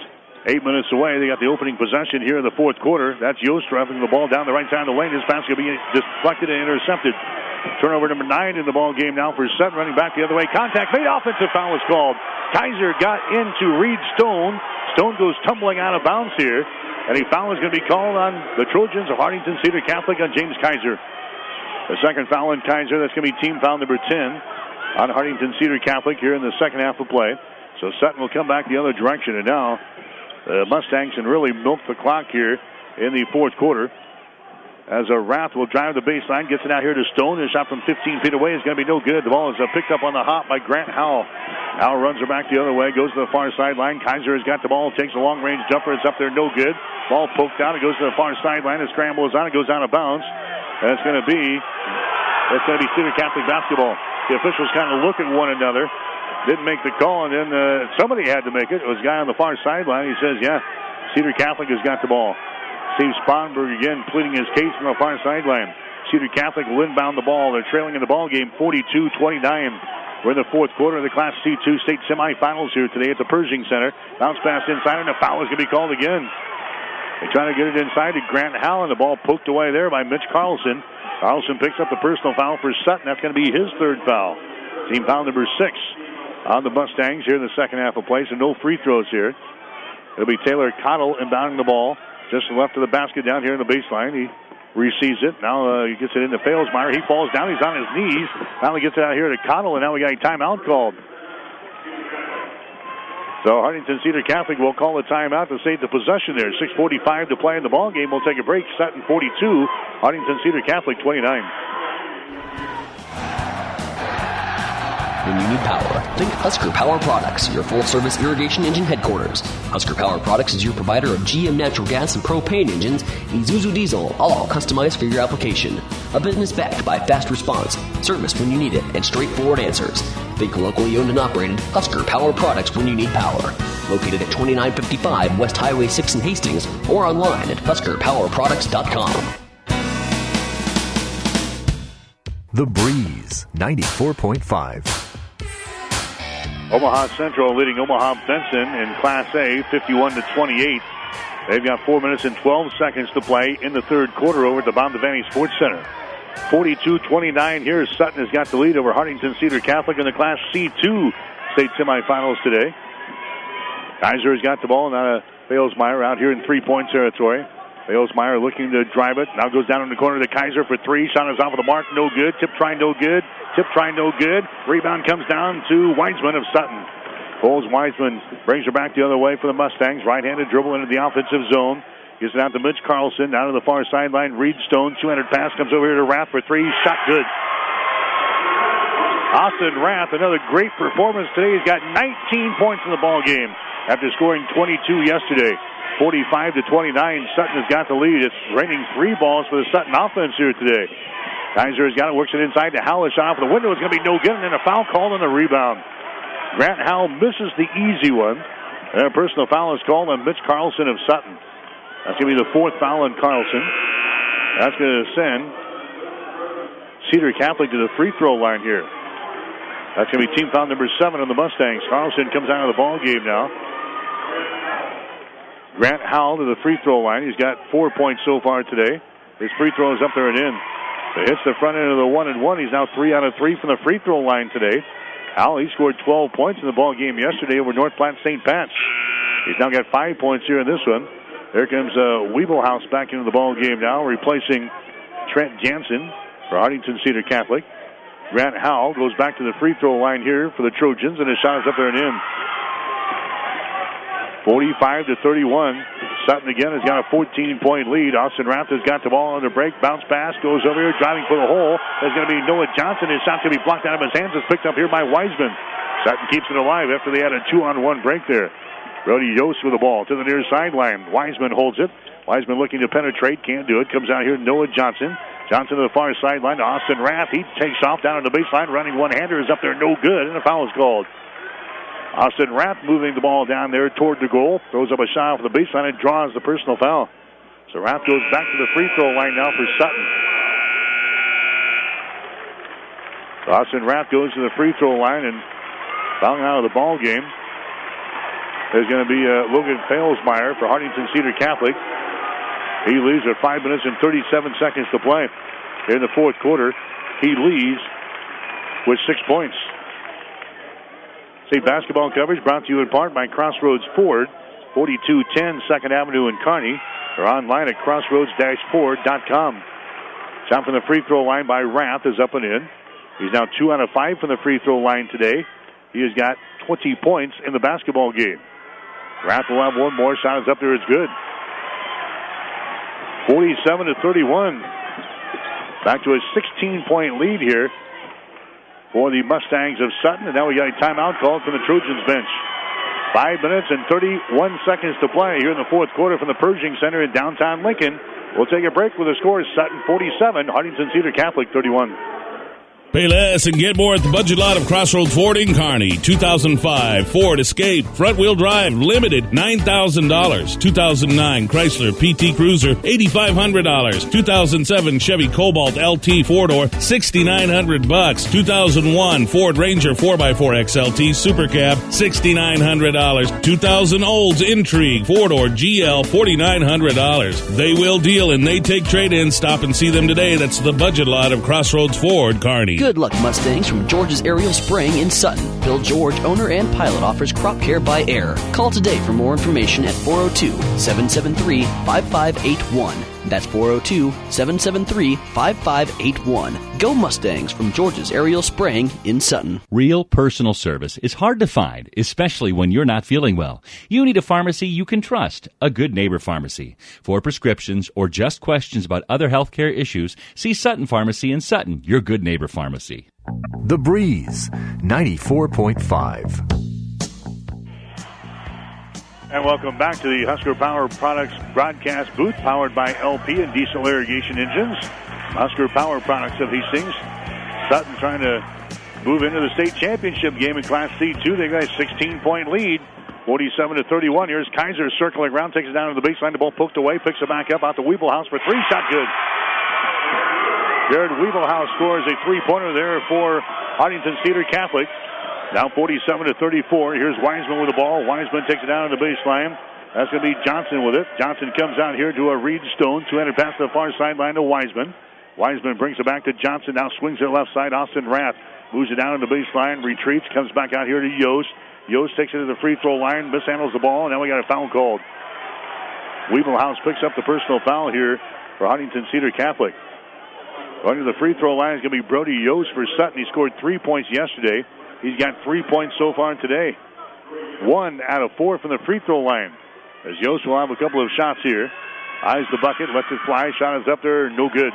8 minutes away. They got the opening possession here in the fourth quarter. That's Yost driving the ball down the right side of the lane. This pass going to be deflected and intercepted. Turnover number 9 in the ball game now for Sutton, running back the other way. Contact made. Offensive foul is called. Kaiser got into Reed Stone. Stone goes tumbling out of bounds here. And a foul is going to be called on the Trojans of Hartington Cedar Catholic on James Kaiser. The second foul on Kaiser. That's going to be team foul number 10 on Hartington Cedar Catholic here in the second half of play. So Sutton will come back the other direction. And now the Mustangs can really milk the clock here in the fourth quarter. As a Rath will drive the baseline, gets it out here to Stone. A shot from 15 feet away is going to be no good. The ball is picked up on the hop by Grant Howell. Howell runs her back the other way, goes to the far sideline. Kaiser has got the ball, takes a long-range jumper. It's up there, no good. Ball poked out. It goes to the far sideline. A scramble is on. It goes out of bounds. And it's going to be Cedar Catholic basketball. The officials kind of look at one another. Didn't make the call, and then somebody had to make it. It was a guy on the far sideline. He says, yeah, Cedar Catholic has got the ball. Steve Sponberg again pleading his case from the far sideline. Cedar Catholic will inbound the ball. They're trailing in the ball game 42-29. We're in the fourth quarter of the Class C2 state semifinals here today at the Pershing Center. Bounce pass inside, and a foul is going to be called again. They're trying to get it inside to Grant Howell, and the ball poked away there by Mitch Carlson. Carlson picks up the personal foul for Sutton. That's going to be his third foul. Team foul number 6 on the Mustangs here in the second half of play, so no free throws here. It'll be Taylor Cottle inbounding the ball. Just left of the basket down here in the baseline. He receives it. Now he gets it into Failsmeyer. He falls down. He's on his knees. Finally gets it out here to Cottle, and now we got a timeout called. So Hartington Cedar Catholic will call a timeout to save the possession there. 6:45 to play in the ball game. We'll take a break. Sutton 42, Hartington Cedar Catholic 29. When you need power, think Husker Power Products, your full-service irrigation engine headquarters. Husker Power Products is your provider of GM natural gas and propane engines, Isuzu diesel, all customized for your application. A business backed by fast response, service when you need it, and straightforward answers. Think locally owned and operated Husker Power Products when you need power. Located at 2955 West Highway 6 in Hastings, or online at HuskerPowerProducts.com. The Breeze, 94.5. Omaha Central leading Omaha Benson in Class A, 51-28. They've got 4 minutes and 12 seconds to play in the third quarter over at the Bond-Devaney Sports Center. 42-29 here. Sutton has got the lead over Hartington Cedar Catholic in the Class C2 state semifinals today. Kaiser has got the ball. Now Failsmeyer out here in three-point territory. Failsmeyer looking to drive it. Now goes down in the corner to Kaiser for three. Shot is off of the mark. No good. Tip try, no good. Tip try, no good. Rebound comes down to Weisman of Sutton. Pulls Weisman, brings her back the other way for the Mustangs. Right-handed dribble into the offensive zone. Gives it out to Mitch Carlson. Down to the far sideline. Reed Stone. 200 pass comes over here to Rath for three. Shot good. Austin Rath, another great performance today. He's got 19 points in the ball game after scoring 22 yesterday. 45-29. Sutton has got the lead. It's raining three balls for the Sutton offense here today. Kaiser has got it, works it inside to Howell. Shot off the window. It's going to be no good, and then a foul called on the rebound. Grant Howell misses the easy one. And a personal foul is called on Mitch Carlson of Sutton. That's going to be the fourth foul on Carlson. That's going to send Cedar Catholic to the free throw line here. That's going to be team foul number 7 on the Mustangs. Carlson comes out of the ball game now. Grant Howell to the free throw line. He's got 4 points so far today. His free throw is up there and in. So hits the front end of the 1-1. He's now 3 out of 3 from the free throw line today. Howell, he scored 12 points in the ball game yesterday over North Platte St. Pat's. He's now got 5 points here in this one. There comes Weebelhaus back into the ball game now, replacing Trent Jansen for Hartington Cedar Catholic. Grant Howell goes back to the free throw line here for the Trojans, and his shot is up there and in. 45-31. Sutton again has got a 14-point lead. Austin Rath has got the ball on the break. Bounce pass goes over here, driving for the hole. There's going to be Noah Johnson. His shot's going to be blocked out of his hands. It's picked up here by Weisman. Sutton keeps it alive after they had a 2-on-1 break there. Brody Yost with the ball to the near sideline. Weisman holds it. Weisman looking to penetrate. Can't do it. Comes out here Noah Johnson. Johnson to the far sideline to Austin Rath. He takes off down on the baseline. Running one-hander is up there. No good. And a foul is called. Austin Rath moving the ball down there toward the goal. Throws up a shot off the baseline and draws the personal foul. So Rath goes back to the free throw line now for Sutton. So Austin Rath goes to the free throw line and fouling out of the ball game. is going to be Logan Failsmeyer for Huntington Cedar Catholic. He leaves with 5 minutes and 37 seconds to play. In the fourth quarter, he leads with 6 points. State basketball coverage brought to you in part by Crossroads Ford, 4210 2nd Avenue in Kearney, or online at crossroads-ford.com. Shot from the free throw line by Rath is up and in. He's now 2 out of 5 from the free throw line today. He has got 20 points in the basketball game. Rath will have one more. Shot is up there. It's good. 47-31. Back to a 16-point lead here for the Mustangs of Sutton. And now we got a timeout called from the Trojans bench. 5 minutes and 31 seconds to play here in the fourth quarter from the Pershing Center in downtown Lincoln. We'll take a break with the score: Sutton 47, Huntington Cedar Catholic 31. Pay less and get more at the Budget Lot of Crossroads Ford in Kearney. 2005 Ford Escape, front-wheel drive, limited, $9,000. 2009 Chrysler PT Cruiser, $8,500. 2007 Chevy Cobalt LT 4-door, $6,900. 2001 Ford Ranger 4x4 XLT Super Cab, $6,900. 2000 Olds Intrigue 4-door GL, $4,900. They will deal and they take trade-in. Stop and see them today. That's the Budget Lot of Crossroads Ford, Kearney. Good luck, Mustangs, from George's Aerial Spraying in Sutton. Bill George, owner and pilot, offers crop care by air. Call today for more information at 402-773-5581. That's 402-773-5581. Go Mustangs from George's Aerial Spraying in Sutton. Real personal service is hard to find, especially when you're not feeling well. You need a pharmacy you can trust, a Good Neighbor Pharmacy. For prescriptions or just questions about other healthcare issues, see Sutton Pharmacy in Sutton, your Good Neighbor Pharmacy. The Breeze, 94.5. And welcome back to the Husker Power Products broadcast booth, powered by LP and Diesel Irrigation Engines. Husker Power Products of Hastings. Sutton trying to move into the state championship game in Class C2. They got a 16-point lead, 47-31. Here's Kaiser circling around, takes it down to the baseline. The ball poked away, picks it back up out to Weeblehouse for three. Shot good. Jared Weeblehouse scores a three-pointer there for Huntington Cedar Catholic. Now 47-34. Here's Wiseman with the ball. Wiseman takes it down to the baseline. That's going to be Johnson with it. Johnson comes out here to a Reed Stone. 200 pass to the far sideline to Wiseman. Wiseman brings it back to Johnson. Now swings it left side. Austin Rath moves it down to the baseline. Retreats. Comes back out here to Yost. Yost takes it to the free throw line. Mishandles the ball. And now we got a foul called. Weeblehouse picks up the personal foul here for Huntington Cedar Catholic. Going to the free throw line is going to be Brody Yost for Sutton. He scored 3 points yesterday. He's got 3 points so far today. 1 out of 4 from the free throw line. As Yost will have a couple of shots here. Eyes the bucket, lets it fly. Shot is up there, no good.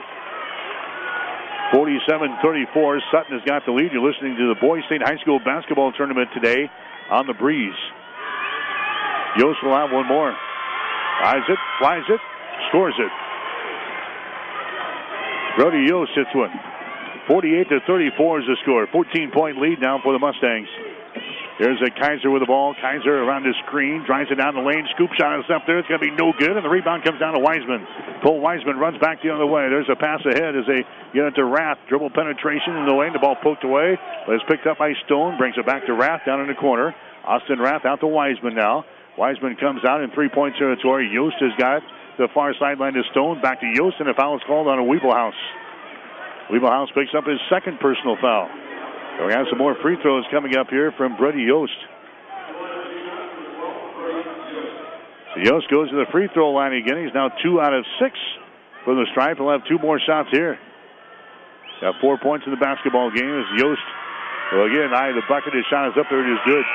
47-34. Sutton has got the lead. You're listening to the Boys State High School basketball tournament today on the Breeze. Yost will have one more. Eyes it, flies it, scores it. Brody Yost hits one. 48-34 is the score. 14-point lead now for the Mustangs. There's a Kaiser with the ball. Kaiser around his screen, drives it down the lane. Scoop shot is up there. It's going to be no good, and the rebound comes down to Wiseman. Cole Wiseman runs back the other way. There's a pass ahead as they get it to Rath. Dribble penetration in the lane. The ball poked away, but it's picked up by Stone. Brings it back to Rath down in the corner. Austin Rath out to Wiseman now. Wiseman comes out in three-point territory. Yost has got the far sideline to Stone. Back to Yost, and a foul is called on a Weeblehouse. Weeblehouse picks up his second personal foul. So we have some more free throws coming up here from Brody Yost. So Yost goes to the free throw line again. He's now 2 out of 6 from the stripe. He'll have 2 more shots here. Got 4 points in the basketball game as Yost, well, again, eye the bucket. His shot is up there. It is good.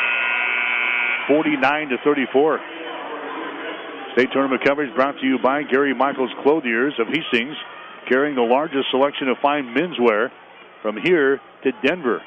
49-34. State tournament coverage brought to you by Gary Michaels Clothiers of Hastings, carrying the largest selection of fine menswear from here to Denver.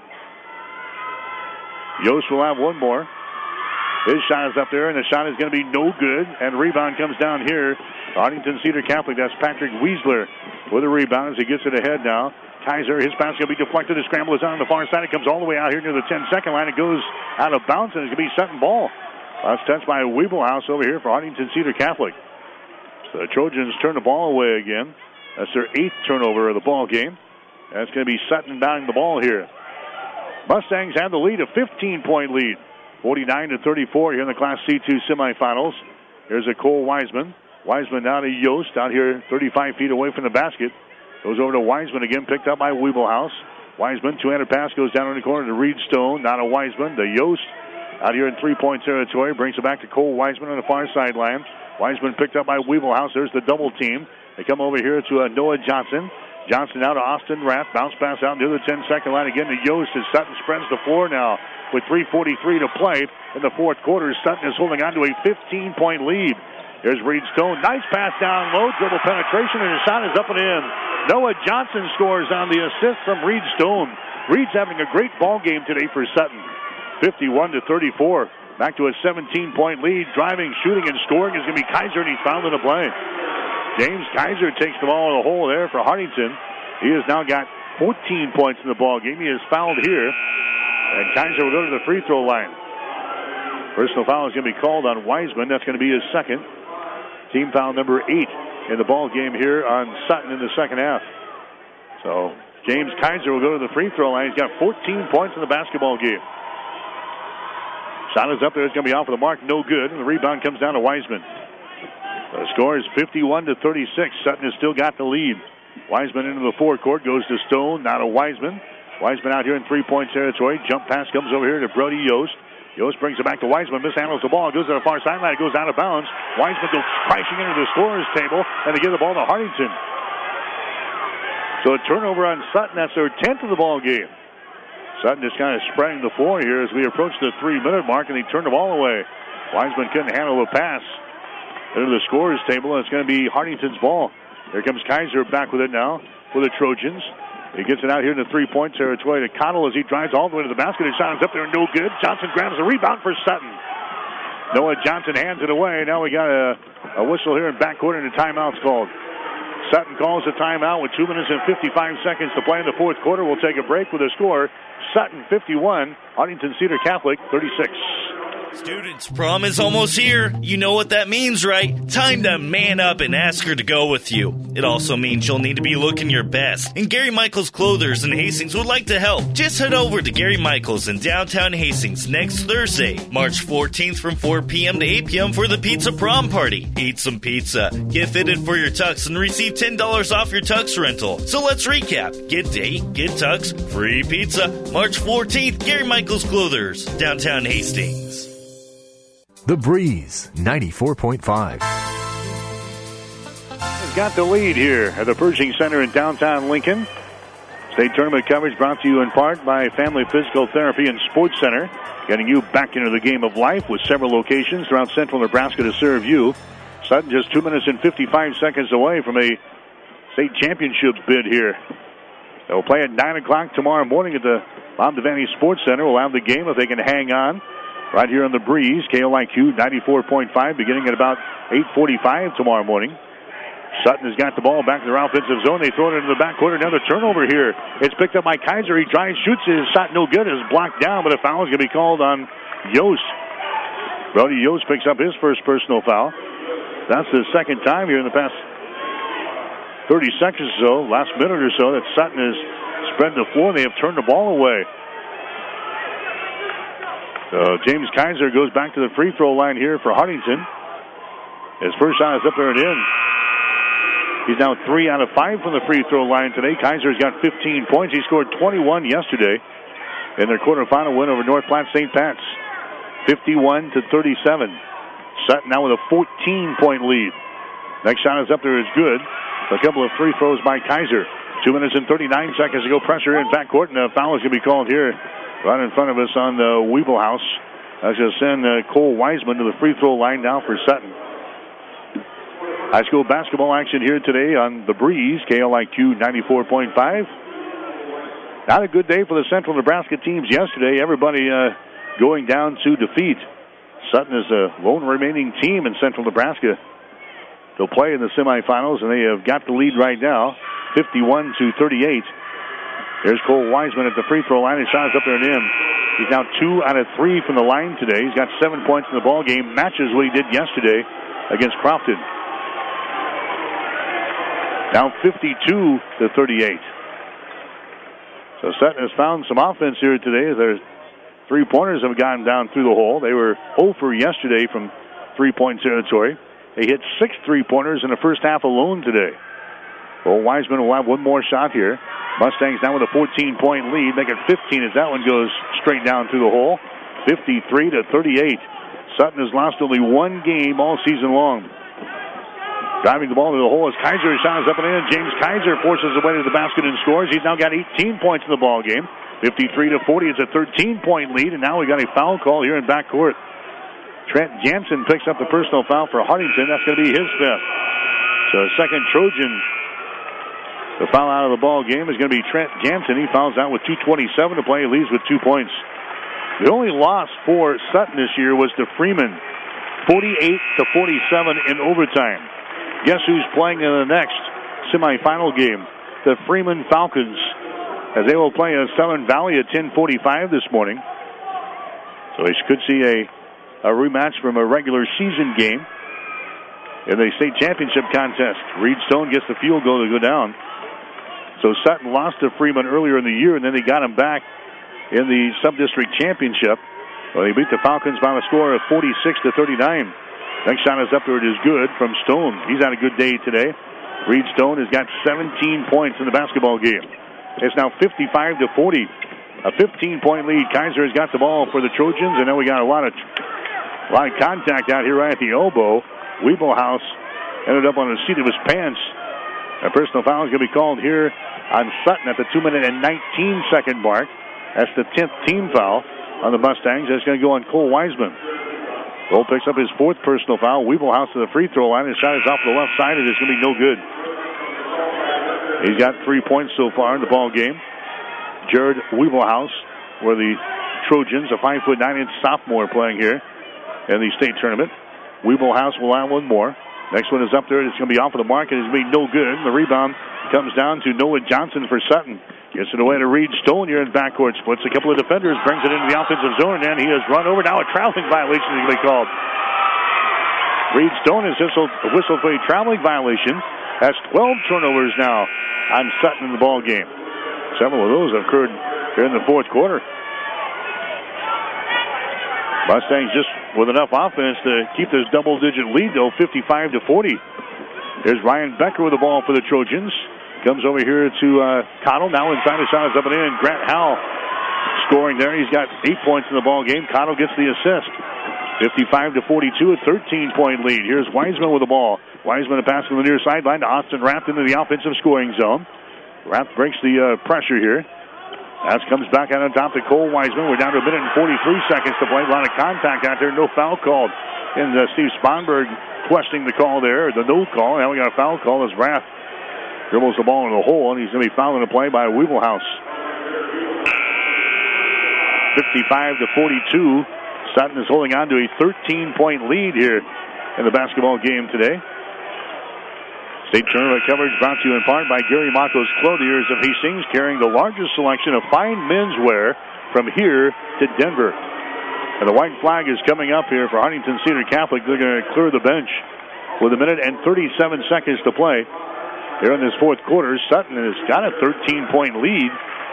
Yost will have one more. His shot is up there, and the shot is going to be no good. And rebound comes down here. Huntington Cedar Catholic, that's Patrick Weisler with a rebound as he gets it ahead now. Kaiser, his pass is going to be deflected. The scramble is on the far side. It comes all the way out here near the 10-second line. It goes out of bounds, and it's going to be Sutton ball. That's touched by Weeblehouse over here for Huntington Cedar Catholic. So the Trojans turn the ball away again. That's their 8th turnover of the ball game. That's going to be Sutton bounding the ball here. Mustangs have the lead, a 15-point lead. 49-34 here in the Class C2 semifinals. Here's a Cole Wiseman. Wiseman down to Yost out here 35 feet away from the basket. Goes over to Wiseman again, picked up by Wiebelhaus. Wiseman, two-handed pass, goes down in the corner to Reed Stone. Now to Wiseman, to Yost. Out here in three-point territory, brings it back to Cole Wiseman on the far sideline. Wiseman picked up by Wiebelhaus. There's the double team. They come over here to Noah Johnson. Johnson now to Austin Rath. Bounce pass out near the 10-second line again to Yost as Sutton spreads the floor now with 3:43 to play in the fourth quarter. Sutton is holding on to a 15-point lead. Here's Reed Stone. Nice pass down low. Dribble penetration, and his shot is up and in. Noah Johnson scores on the assist from Reed Stone. Reed's having a great ball game today for Sutton. 51-34. Back to a 17-point lead. Driving, shooting, and scoring is going to be Kaiser, and he's fouled in the play. James Kaiser takes the ball in the hole there for Huntington. He has now got 14 points in the ball game. He is fouled here, and Kaiser will go to the free throw line. Personal foul is going to be called on Wiseman. That's going to be his second. Team foul number 8 in the ball game here on Sutton in the second half. So James Kaiser will go to the free throw line. He's got 14 points in the basketball game. Shot is up there. It's going to be off of the mark. No good. And the rebound comes down to Wiseman. The score is 51-36. Sutton has still got the lead. Wiseman into the forecourt. Goes to Stone. Now to Wiseman. Wiseman out here in three-point territory. Jump pass comes over here to Brody Yost. Yost brings it back to Wiseman. Mishandles the ball. Goes to the far sideline. It goes out of bounds. Wiseman goes crashing into the scorer's table. And they give the ball to Huntington. So a turnover on Sutton. That's their 10th of the ball game. Sutton just kind of spreading the floor here as we approach the 3-minute mark, and he turned the ball away. Wiseman couldn't handle the pass into the scorer's table, and it's going to be Huntington's ball. Here comes Kaiser back with it now for the Trojans. He gets it out here in the three-point territory to Connell as he drives all the way to the basket. His shot is up there, no good. Johnson grabs the rebound for Sutton. Noah Johnson hands it away. Now we got a whistle here in backcourt, and a timeout's called. Sutton calls a timeout with 2 minutes and 55 seconds to play in the fourth quarter. We'll take a break with a score. Sutton 51, Huntington Cedar Catholic 36. Students' prom is almost here. You know what that means, right? Time to man up and ask her to go with you. It also means you'll need to be looking your best. And Gary Michaels Clothers in Hastings would like to help. Just head over to Gary Michaels in downtown Hastings next Thursday, March 14th from 4 p.m. to 8 p.m. for the pizza prom party. Eat some pizza, get fitted for your tux, and receive $10 off your tux rental. So let's recap. Get date, get tux, free pizza. March 14th, Gary Michaels Clothers, downtown Hastings. The Breeze, 94.5. Has got the lead here at the Pershing Center in downtown Lincoln. State tournament coverage brought to you in part by Family Physical Therapy and Sports Center, getting you back into the game of life with several locations throughout central Nebraska to serve you. Sutton just 2 minutes and 55 seconds away from a state championship bid here. They'll play at 9 o'clock tomorrow morning at the Bob Devaney Sports Center. We'll have the game if they can hang on. Right here on the Breeze, KLIQ 94.5, beginning at about 8:45 tomorrow morning. Sutton has got the ball back in their offensive zone. They throw it into the backcourt. Another turnover here. It's picked up by Kaiser. He drives, shoots. His shot no good. Is blocked down, but a foul is going to be called on Yost. Brody Yost picks up his first personal foul. That's the second time here in the past 30 seconds or so, last minute or so, that Sutton has spread the floor. They have turned the ball away. So James Kaiser goes back to the free throw line here for Huntington. His first shot is up there and in. He's now 3 out of 5 from the free throw line today. Kaiser's got 15 points. He scored 21 yesterday in their quarterfinal win over North Platte St. Pat's, 51-37. Sutton now with a 14-point lead. Next shot is up there is good. A couple of free throws by Kaiser. 2 minutes and 39 seconds to go. Pressure in backcourt, and a foul is going to be called here right in front of us on the Wiebelhaus. That's going to send Cole Wiseman to the free throw line now for Sutton. High school basketball action here today on the Breeze, KLIQ 94.5. Not a good day for the Central Nebraska teams yesterday. Everybody going down to defeat. Sutton is the lone remaining team in Central Nebraska. They'll play in the semifinals, and they have got the lead right now, 51-38. Here's Cole Wiseman at the free throw line. His shot is up there and in. He's now 2 out of 3 from the line today. He's got 7 points in the ball game. Matches what he did yesterday against Crofton. Now 52-38. So Sutton has found some offense here today. They're 3-pointers have gotten down through the hole. They were 0 for yesterday from 3-point territory. They hit 6 3-pointers in the first half alone today. Well, Wiseman will have one more shot here. Mustangs now with a 14-point lead. Make it 15 as that one goes straight down through the hole. 53-38. Sutton has lost only one game all season long. Driving the ball to the hole as Kaiser shot is up and in. James Kaiser forces his way to the basket and scores. He's now got 18 points in the ball game. 53-40. It's a 13-point lead, and now we got a foul call here in backcourt. Trent Jansen picks up the personal foul for Huntington. That's going to be his fifth. So second Trojan. The foul out of the ball game is going to be Trent Jansen. He fouls out with 2:27 to play. He leads with 2 points. The only loss for Sutton this year was to Freeman, 48-47 in overtime. Guess who's playing in the next semifinal game? The Freeman Falcons, as they will play at Southern Valley at 10:45 this morning. So they could see a rematch from a regular season game in the state championship contest. Reed Stone gets the field goal to go down. So Sutton lost to Freeman earlier in the year, and then they got him back in the sub-district championship. Well, they beat the Falcons by a score of 46-39. Next shot is up there. It is good from Stone. He's had a good day today. Reed Stone has got 17 points in the basketball game. It's now 55-40. A 15-point lead. Kaiser has got the ball for the Trojans, and then we got a lot of contact out here right at the elbow. Weebelhaus ended up on the seat of his pants. A personal foul is going to be called here on Sutton at the 2-minute and 19-second mark. That's the 10th team foul on the Mustangs. That's going to go on Cole Wiseman. Cole picks up his 4th personal foul. Weebelhaus to the free throw line. His shot is off the left side. It is going to be no good. He's got 3 points so far in the ball game. Jared Weebelhaus, where the Trojans, a 5'9" sophomore playing here in the state tournament. Weebelhaus will have one more. Next one is up there. It's going to be off of the mark, and it's going to be no good. The rebound comes down to Noah Johnson for Sutton. Gets it away to Reed Stone here in backcourt. Splits a couple of defenders, brings it into the offensive zone, and he has run over. Now a traveling violation is going to be called. Reed Stone has whistled for a traveling violation. Has 12 turnovers now on Sutton in the ball game. Several of those have occurred here in the fourth quarter. Mustangs just with enough offense to keep this double-digit lead, though, 55-40. Here's Ryan Becker with the ball for the Trojans. Comes over here to Cottle. Now inside, the shot is up and in. Grant Howell scoring there. He's got 8 points in the ball game. Cottle gets the assist. 55-42, a 13-point lead. Here's Wiseman with the ball. Wiseman a pass from the near sideline to Austin Rapp into the offensive scoring zone. Rapp breaks the pressure here. As comes back out on top to Cole Wiseman. We're down to a minute and 43 seconds to play. A lot of contact out there. No foul called. And Steve Sponberg questioning the call there, the no call. Now we got a foul call as Rapp dribbles the ball into the hole, and he's going to be fouling the play by Weebelhaus. 55-42. Sutton is holding on to a 13-point lead here in the basketball game today. State tournament coverage brought to you in part by Gary Maco's Clothiers of Hastings, carrying the largest selection of fine menswear from here to Denver. And the white flag is coming up here for Huntington Cedar Catholic. They're going to clear the bench with a minute and 37 seconds to play here in this fourth quarter. Sutton has got a 13-point lead,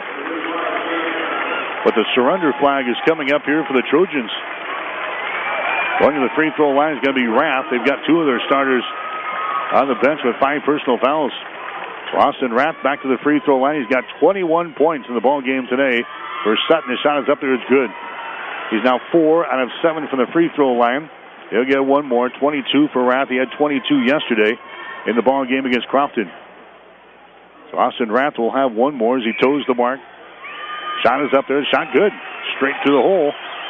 but the surrender flag is coming up here for the Trojans. Going to the free throw line is going to be Rapp. They've got 2 of their starters on the bench with 5 personal fouls. So Austin Rapp back to the free throw line. He's got 21 points in the ball game today for Sutton. His shot is up there. It's good. He's now 4 out of 7 from the free throw line. He'll get one more. 22 for Rapp. He had 22 yesterday in the ball game against Crofton. So Austin Rapp will have one more as he toes the mark. Shot is up there. Shot good. Straight to the hole.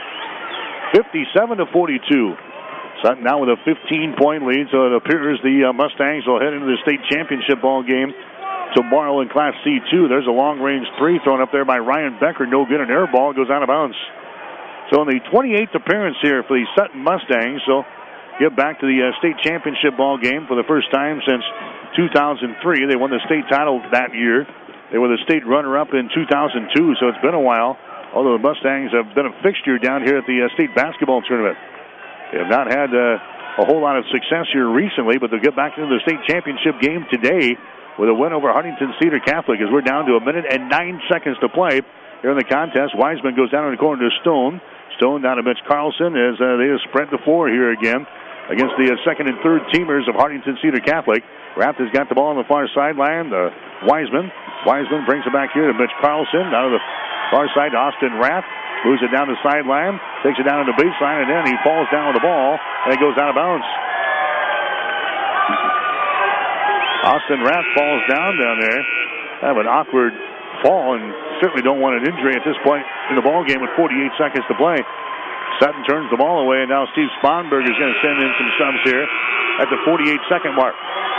57-42. Sutton now with a 15-point lead, so it appears the Mustangs will head into the state championship ball game tomorrow in Class C2. There's a long-range 3 thrown up there by Ryan Becker. No good. An air ball goes out of bounds. So in the 28th appearance here for the Sutton Mustangs, so get back to the state championship ball game for the first time since 2003. They won the state title that year. They were the state runner-up in 2002, so it's been a while, although the Mustangs have been a fixture down here at the state basketball tournament. They have not had a whole lot of success here recently, but they'll get back into the state championship game today with a win over Huntington Cedar Catholic as we're down to a minute and 9 seconds to play here in the contest. Wiseman goes down in the corner to Stone. Stone down to Mitch Carlson as they have spread the floor here again against the second and third teamers of Hartington Cedar Catholic. Raft has got the ball on the far sideline. Wiseman brings it back here to Mitch Carlson. Down to the far side to Austin Raft. Moves it down the sideline. Takes it down to the baseline, and then he falls down with the ball, and it goes out of bounds. Austin Raft falls down there. Kind of an awkward fall, and certainly don't want an injury at this point in the ball game with 48 seconds to play. Sutton turns the ball away, and now Steve Sponberg is going to send in some subs here at the 48-second mark.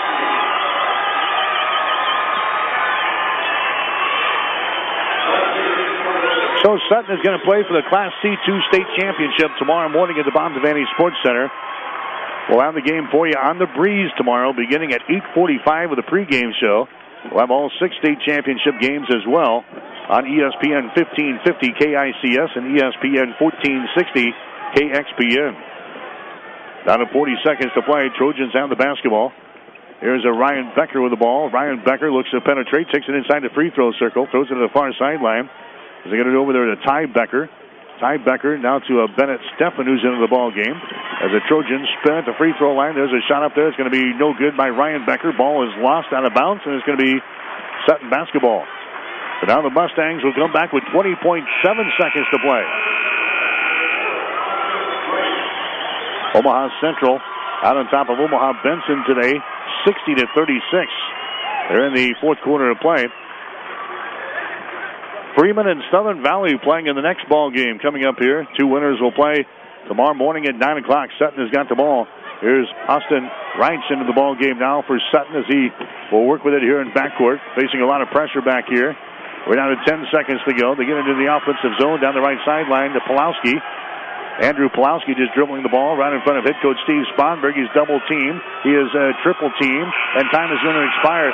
So Sutton is going to play for the Class C2 state championship tomorrow morning at the Bond Devaney Sports Center. We'll have the game for you on the Breeze tomorrow, beginning at 8:45 with a pregame show. We'll have all 6 state championship games as well on ESPN 1550 KICS and ESPN 1460 KXPN. Down to 40 seconds to play. Trojans have the basketball. Here's a Ryan Becker with the ball. Ryan Becker looks to penetrate, takes it inside the free throw circle, throws it to the far sideline. As they get it over there to Ty Becker. Ty Becker now to Bennett Steffen, who's into the ball game. As the Trojans spin at the free throw line, there's a shot up there. It's going to be no good by Ryan Becker. Ball is lost out of bounds, and it's going to be Sutton basketball. So now the Mustangs will come back with 20.7 seconds to play. Omaha Central out on top of Omaha Benson today, 60-36. They're in the fourth quarter of play. Freeman and Southern Valley playing in the next ball game coming up here. 2 winners will play tomorrow morning at 9 o'clock. Sutton has got the ball. Here's Austin Reitz into the ball game now for Sutton as he will work with it here in backcourt. Facing a lot of pressure back here. We're down to 10 seconds to go. They get into the offensive zone down the right sideline to Pulowski. Andrew Pulowski just dribbling the ball right in front of head coach Steve Sponberg. He's double teamed. He is triple teamed. And time is going to expire.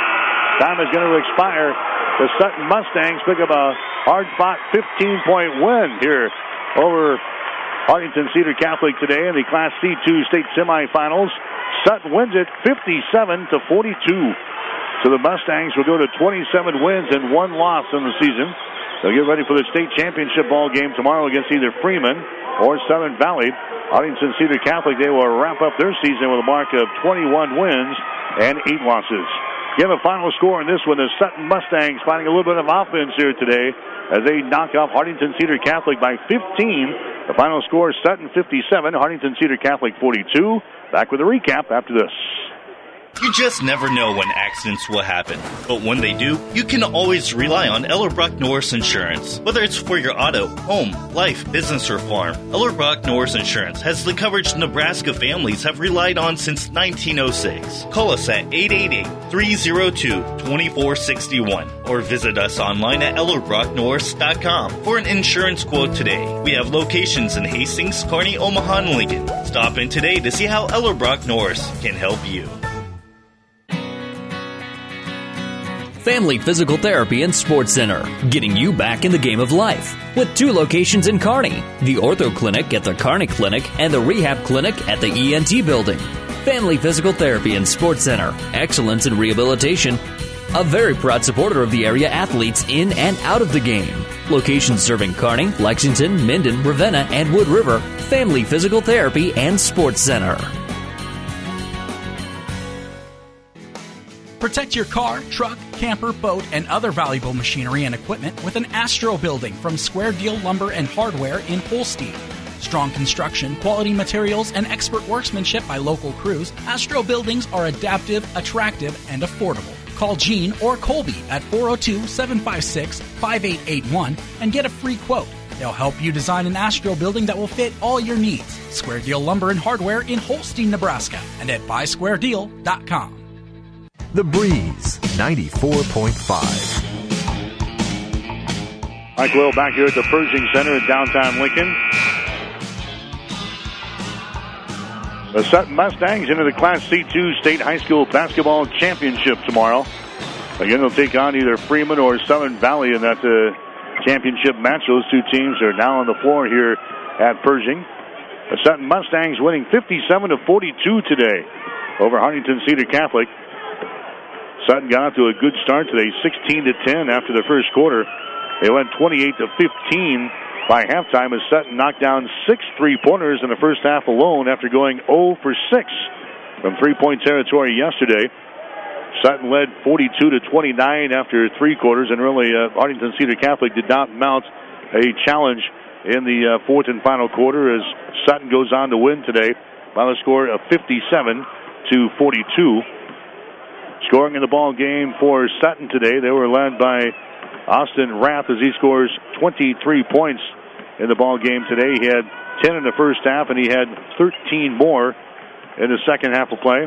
The Sutton Mustangs pick up a hard-fought 15-point win here over Hartington Cedar Catholic today in the Class C2 state semifinals. Sutton wins it 57-42. So the Mustangs will go to 27 wins and 1 loss in the season. They'll get ready for the state championship ball game tomorrow against either Freeman or Southern Valley. Hartington Cedar Catholic, they will wrap up their season with a mark of 21 wins and 8 losses. Give a final score in this one. The Sutton Mustangs finding a little bit of offense here today as they knock off Hartington Cedar Catholic by 15. The final score is Sutton 57, Hartington Cedar Catholic 42. Back with a recap after this. You just never know when accidents will happen. But when they do, you can always rely on Ellerbrock Norris Insurance. Whether it's for your auto, home, life, business, or farm, Ellerbrock Norris Insurance has the coverage Nebraska families have relied on since 1906. Call us at 888-302-2461 or visit us online at ellerbrocknorris.com for an insurance quote today. We have locations in Hastings, Kearney, Omaha, and Lincoln. Stop in today to see how Ellerbrock Norris can help you. Family Physical Therapy and Sports Center, getting you back in the game of life. With 2 locations in Kearney, the Ortho Clinic at the Kearney Clinic and the Rehab Clinic at the ENT Building. Family Physical Therapy and Sports Center, excellence in rehabilitation. A very proud supporter of the area athletes in and out of the game. Locations serving Kearney, Lexington, Minden, Ravenna, and Wood River. Family Physical Therapy and Sports Center. Protect your car, truck, camper, boat, and other valuable machinery and equipment with an Astro building from Square Deal Lumber and Hardware in Holstein. Strong construction, quality materials, and expert workmanship by local crews, Astro buildings are adaptive, attractive, and affordable. Call Gene or Colby at 402-756-5881 and get a free quote. They'll help you design an Astro building that will fit all your needs. Square Deal Lumber and Hardware in Holstein, Nebraska, and at buysquaredeal.com. The Breeze 94.5. Mike Will back here at the Pershing Center in downtown Lincoln. The Sutton Mustangs into the Class C2 State High School Basketball Championship tomorrow. Again, they'll take on either Freeman or Southern Valley in that championship match. Those 2 teams are now on the floor here at Pershing. The Sutton Mustangs winning 57-42 today over Hartington Cedar Catholic. Sutton got out to a good start today, 16-10 after the first quarter. They went 28-15 by halftime as Sutton knocked down 6 3-pointers in the first half alone after going 0 for 6 from three-point territory yesterday. Sutton led 42-29 after 3 quarters, and really Hartington Cedar Catholic did not mount a challenge in the fourth and final quarter as Sutton goes on to win today by the score of 57-42. Scoring in the ball game for Sutton today, they were led by Austin Rath as he scores 23 points in the ball game today. He had 10 in the first half, and he had 13 more in the second half of play.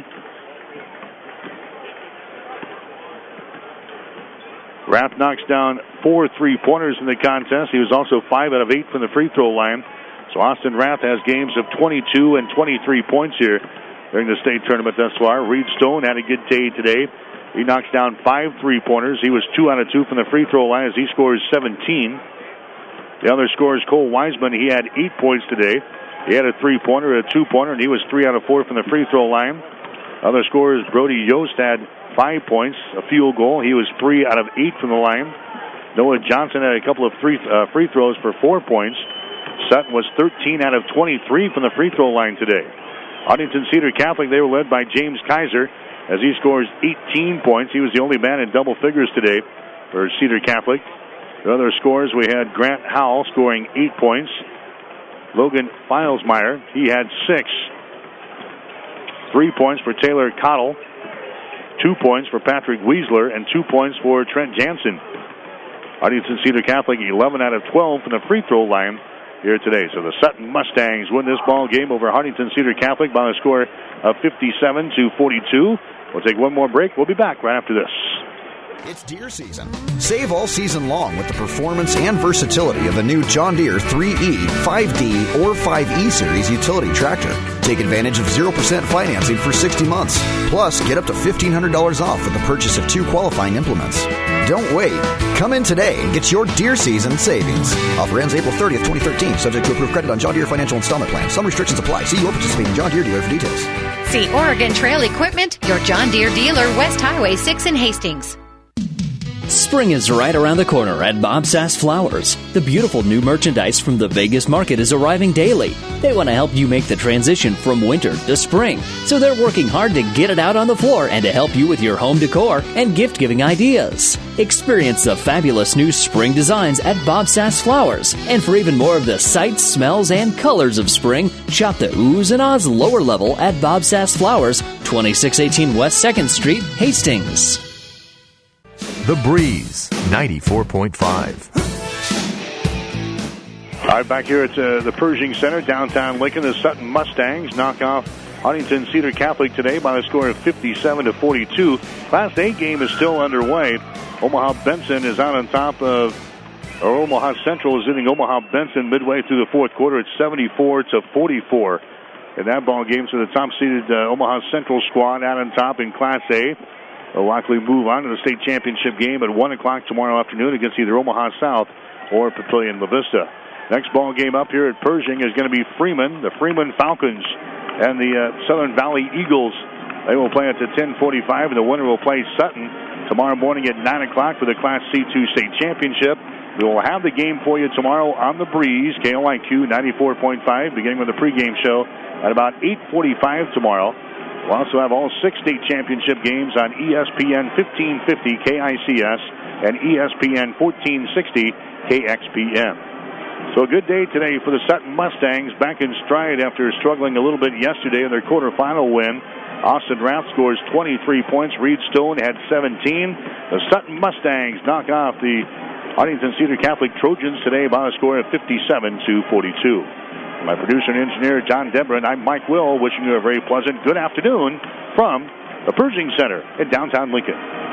Rath knocks down 4 3-pointers in the contest. He was also 5 out of 8 from the free throw line. So Austin Rath has games of 22 and 23 points here during the state tournament thus far. Reed Stone had a good day today. He knocks down 5 3-pointers. He was 2 out of 2 from the free throw line as he scores 17. The other scorer is Cole Wiseman. He had 8 points today. He had a 3-pointer, a 2-pointer, and he was 3 out of 4 from the free throw line. Other scorers, Brody Yost had 5 points, a field goal. He was 3 out of 8 from the line. Noah Johnson had a couple of free throws for 4 points. Sutton was 13 out of 23 from the free throw line today. Huntington Cedar Catholic, they were led by James Kaiser as he scores 18 points. He was the only man in double figures today for Cedar Catholic. The other scores, we had Grant Howell scoring 8 points. Logan Filesmeyer, he had 6. 3 points for Taylor Cottle. 2 points for Patrick Weisler, and 2 points for Trent Jansen. Huntington Cedar Catholic 11 out of 12 from the free throw line here today. So the Sutton Mustangs win this ball game over Huntington Cedar Catholic by a score of 57-42. We'll take one more break. We'll be back right after this. It's deer season. Save all season long with the performance and versatility of the new John Deere 3E, 5D, or 5E Series utility tractor. Take advantage of 0% financing for 60 months. Plus, get up to $1,500 off with the purchase of 2 qualifying implements. Don't wait. Come in today and get your deer season savings. Offer ends April 30th, 2013. Subject to approved credit on John Deere Financial Installment Plan. Some restrictions apply. See your participating John Deere dealer for details. See Oregon Trail Equipment, your John Deere dealer, West Highway 6 in Hastings. Spring is right around the corner at Bob Sass Flowers. The beautiful new merchandise from the Vegas market is arriving daily. They want to help you make the transition from winter to spring, so they're working hard to get it out on the floor and to help you with your home decor and gift-giving ideas. Experience the fabulous new spring designs at Bob Sass Flowers. And for even more of the sights, smells, and colors of spring, shop the Oohs and Ahs lower level at Bob Sass Flowers, 2618 West 2nd Street, Hastings. The Breeze, 94.5. All right, back here at the Pershing Center, downtown Lincoln, the Sutton Mustangs knock off Huntington Cedar Catholic today by a score of 57-42. Class A game is still underway. Omaha Benson is out on top of, or Omaha Central is hitting Omaha Benson midway through the fourth quarter at 74-44. In that ball game, so the top-seeded Omaha Central squad out on top in Class A. They'll likely move on to the state championship game at 1 o'clock tomorrow afternoon against either Omaha South or Papillion La Vista. Next ball game up here at Pershing is going to be Freeman, the Freeman Falcons, and the Southern Valley Eagles. They will play at the 10:45, and the winner will play Sutton tomorrow morning at 9 o'clock for the Class C2 state championship. We will have the game for you tomorrow on The Breeze, KLIQ 94.5, beginning with the pregame show at about 8:45 tomorrow. We'll also have all 6 state championship games on ESPN 1550 KICS and ESPN 1460 KXPN. So a good day today for the Sutton Mustangs, back in stride after struggling a little bit yesterday in their quarterfinal win. Austin Rath scores 23 points. Reed Stone had 17. The Sutton Mustangs knock off the Huntington Cedar Catholic Trojans today by a score of 57-42. My producer and engineer, John Deborah, and I'm Mike Will, wishing you a very pleasant good afternoon from the Pershing Center in downtown Lincoln.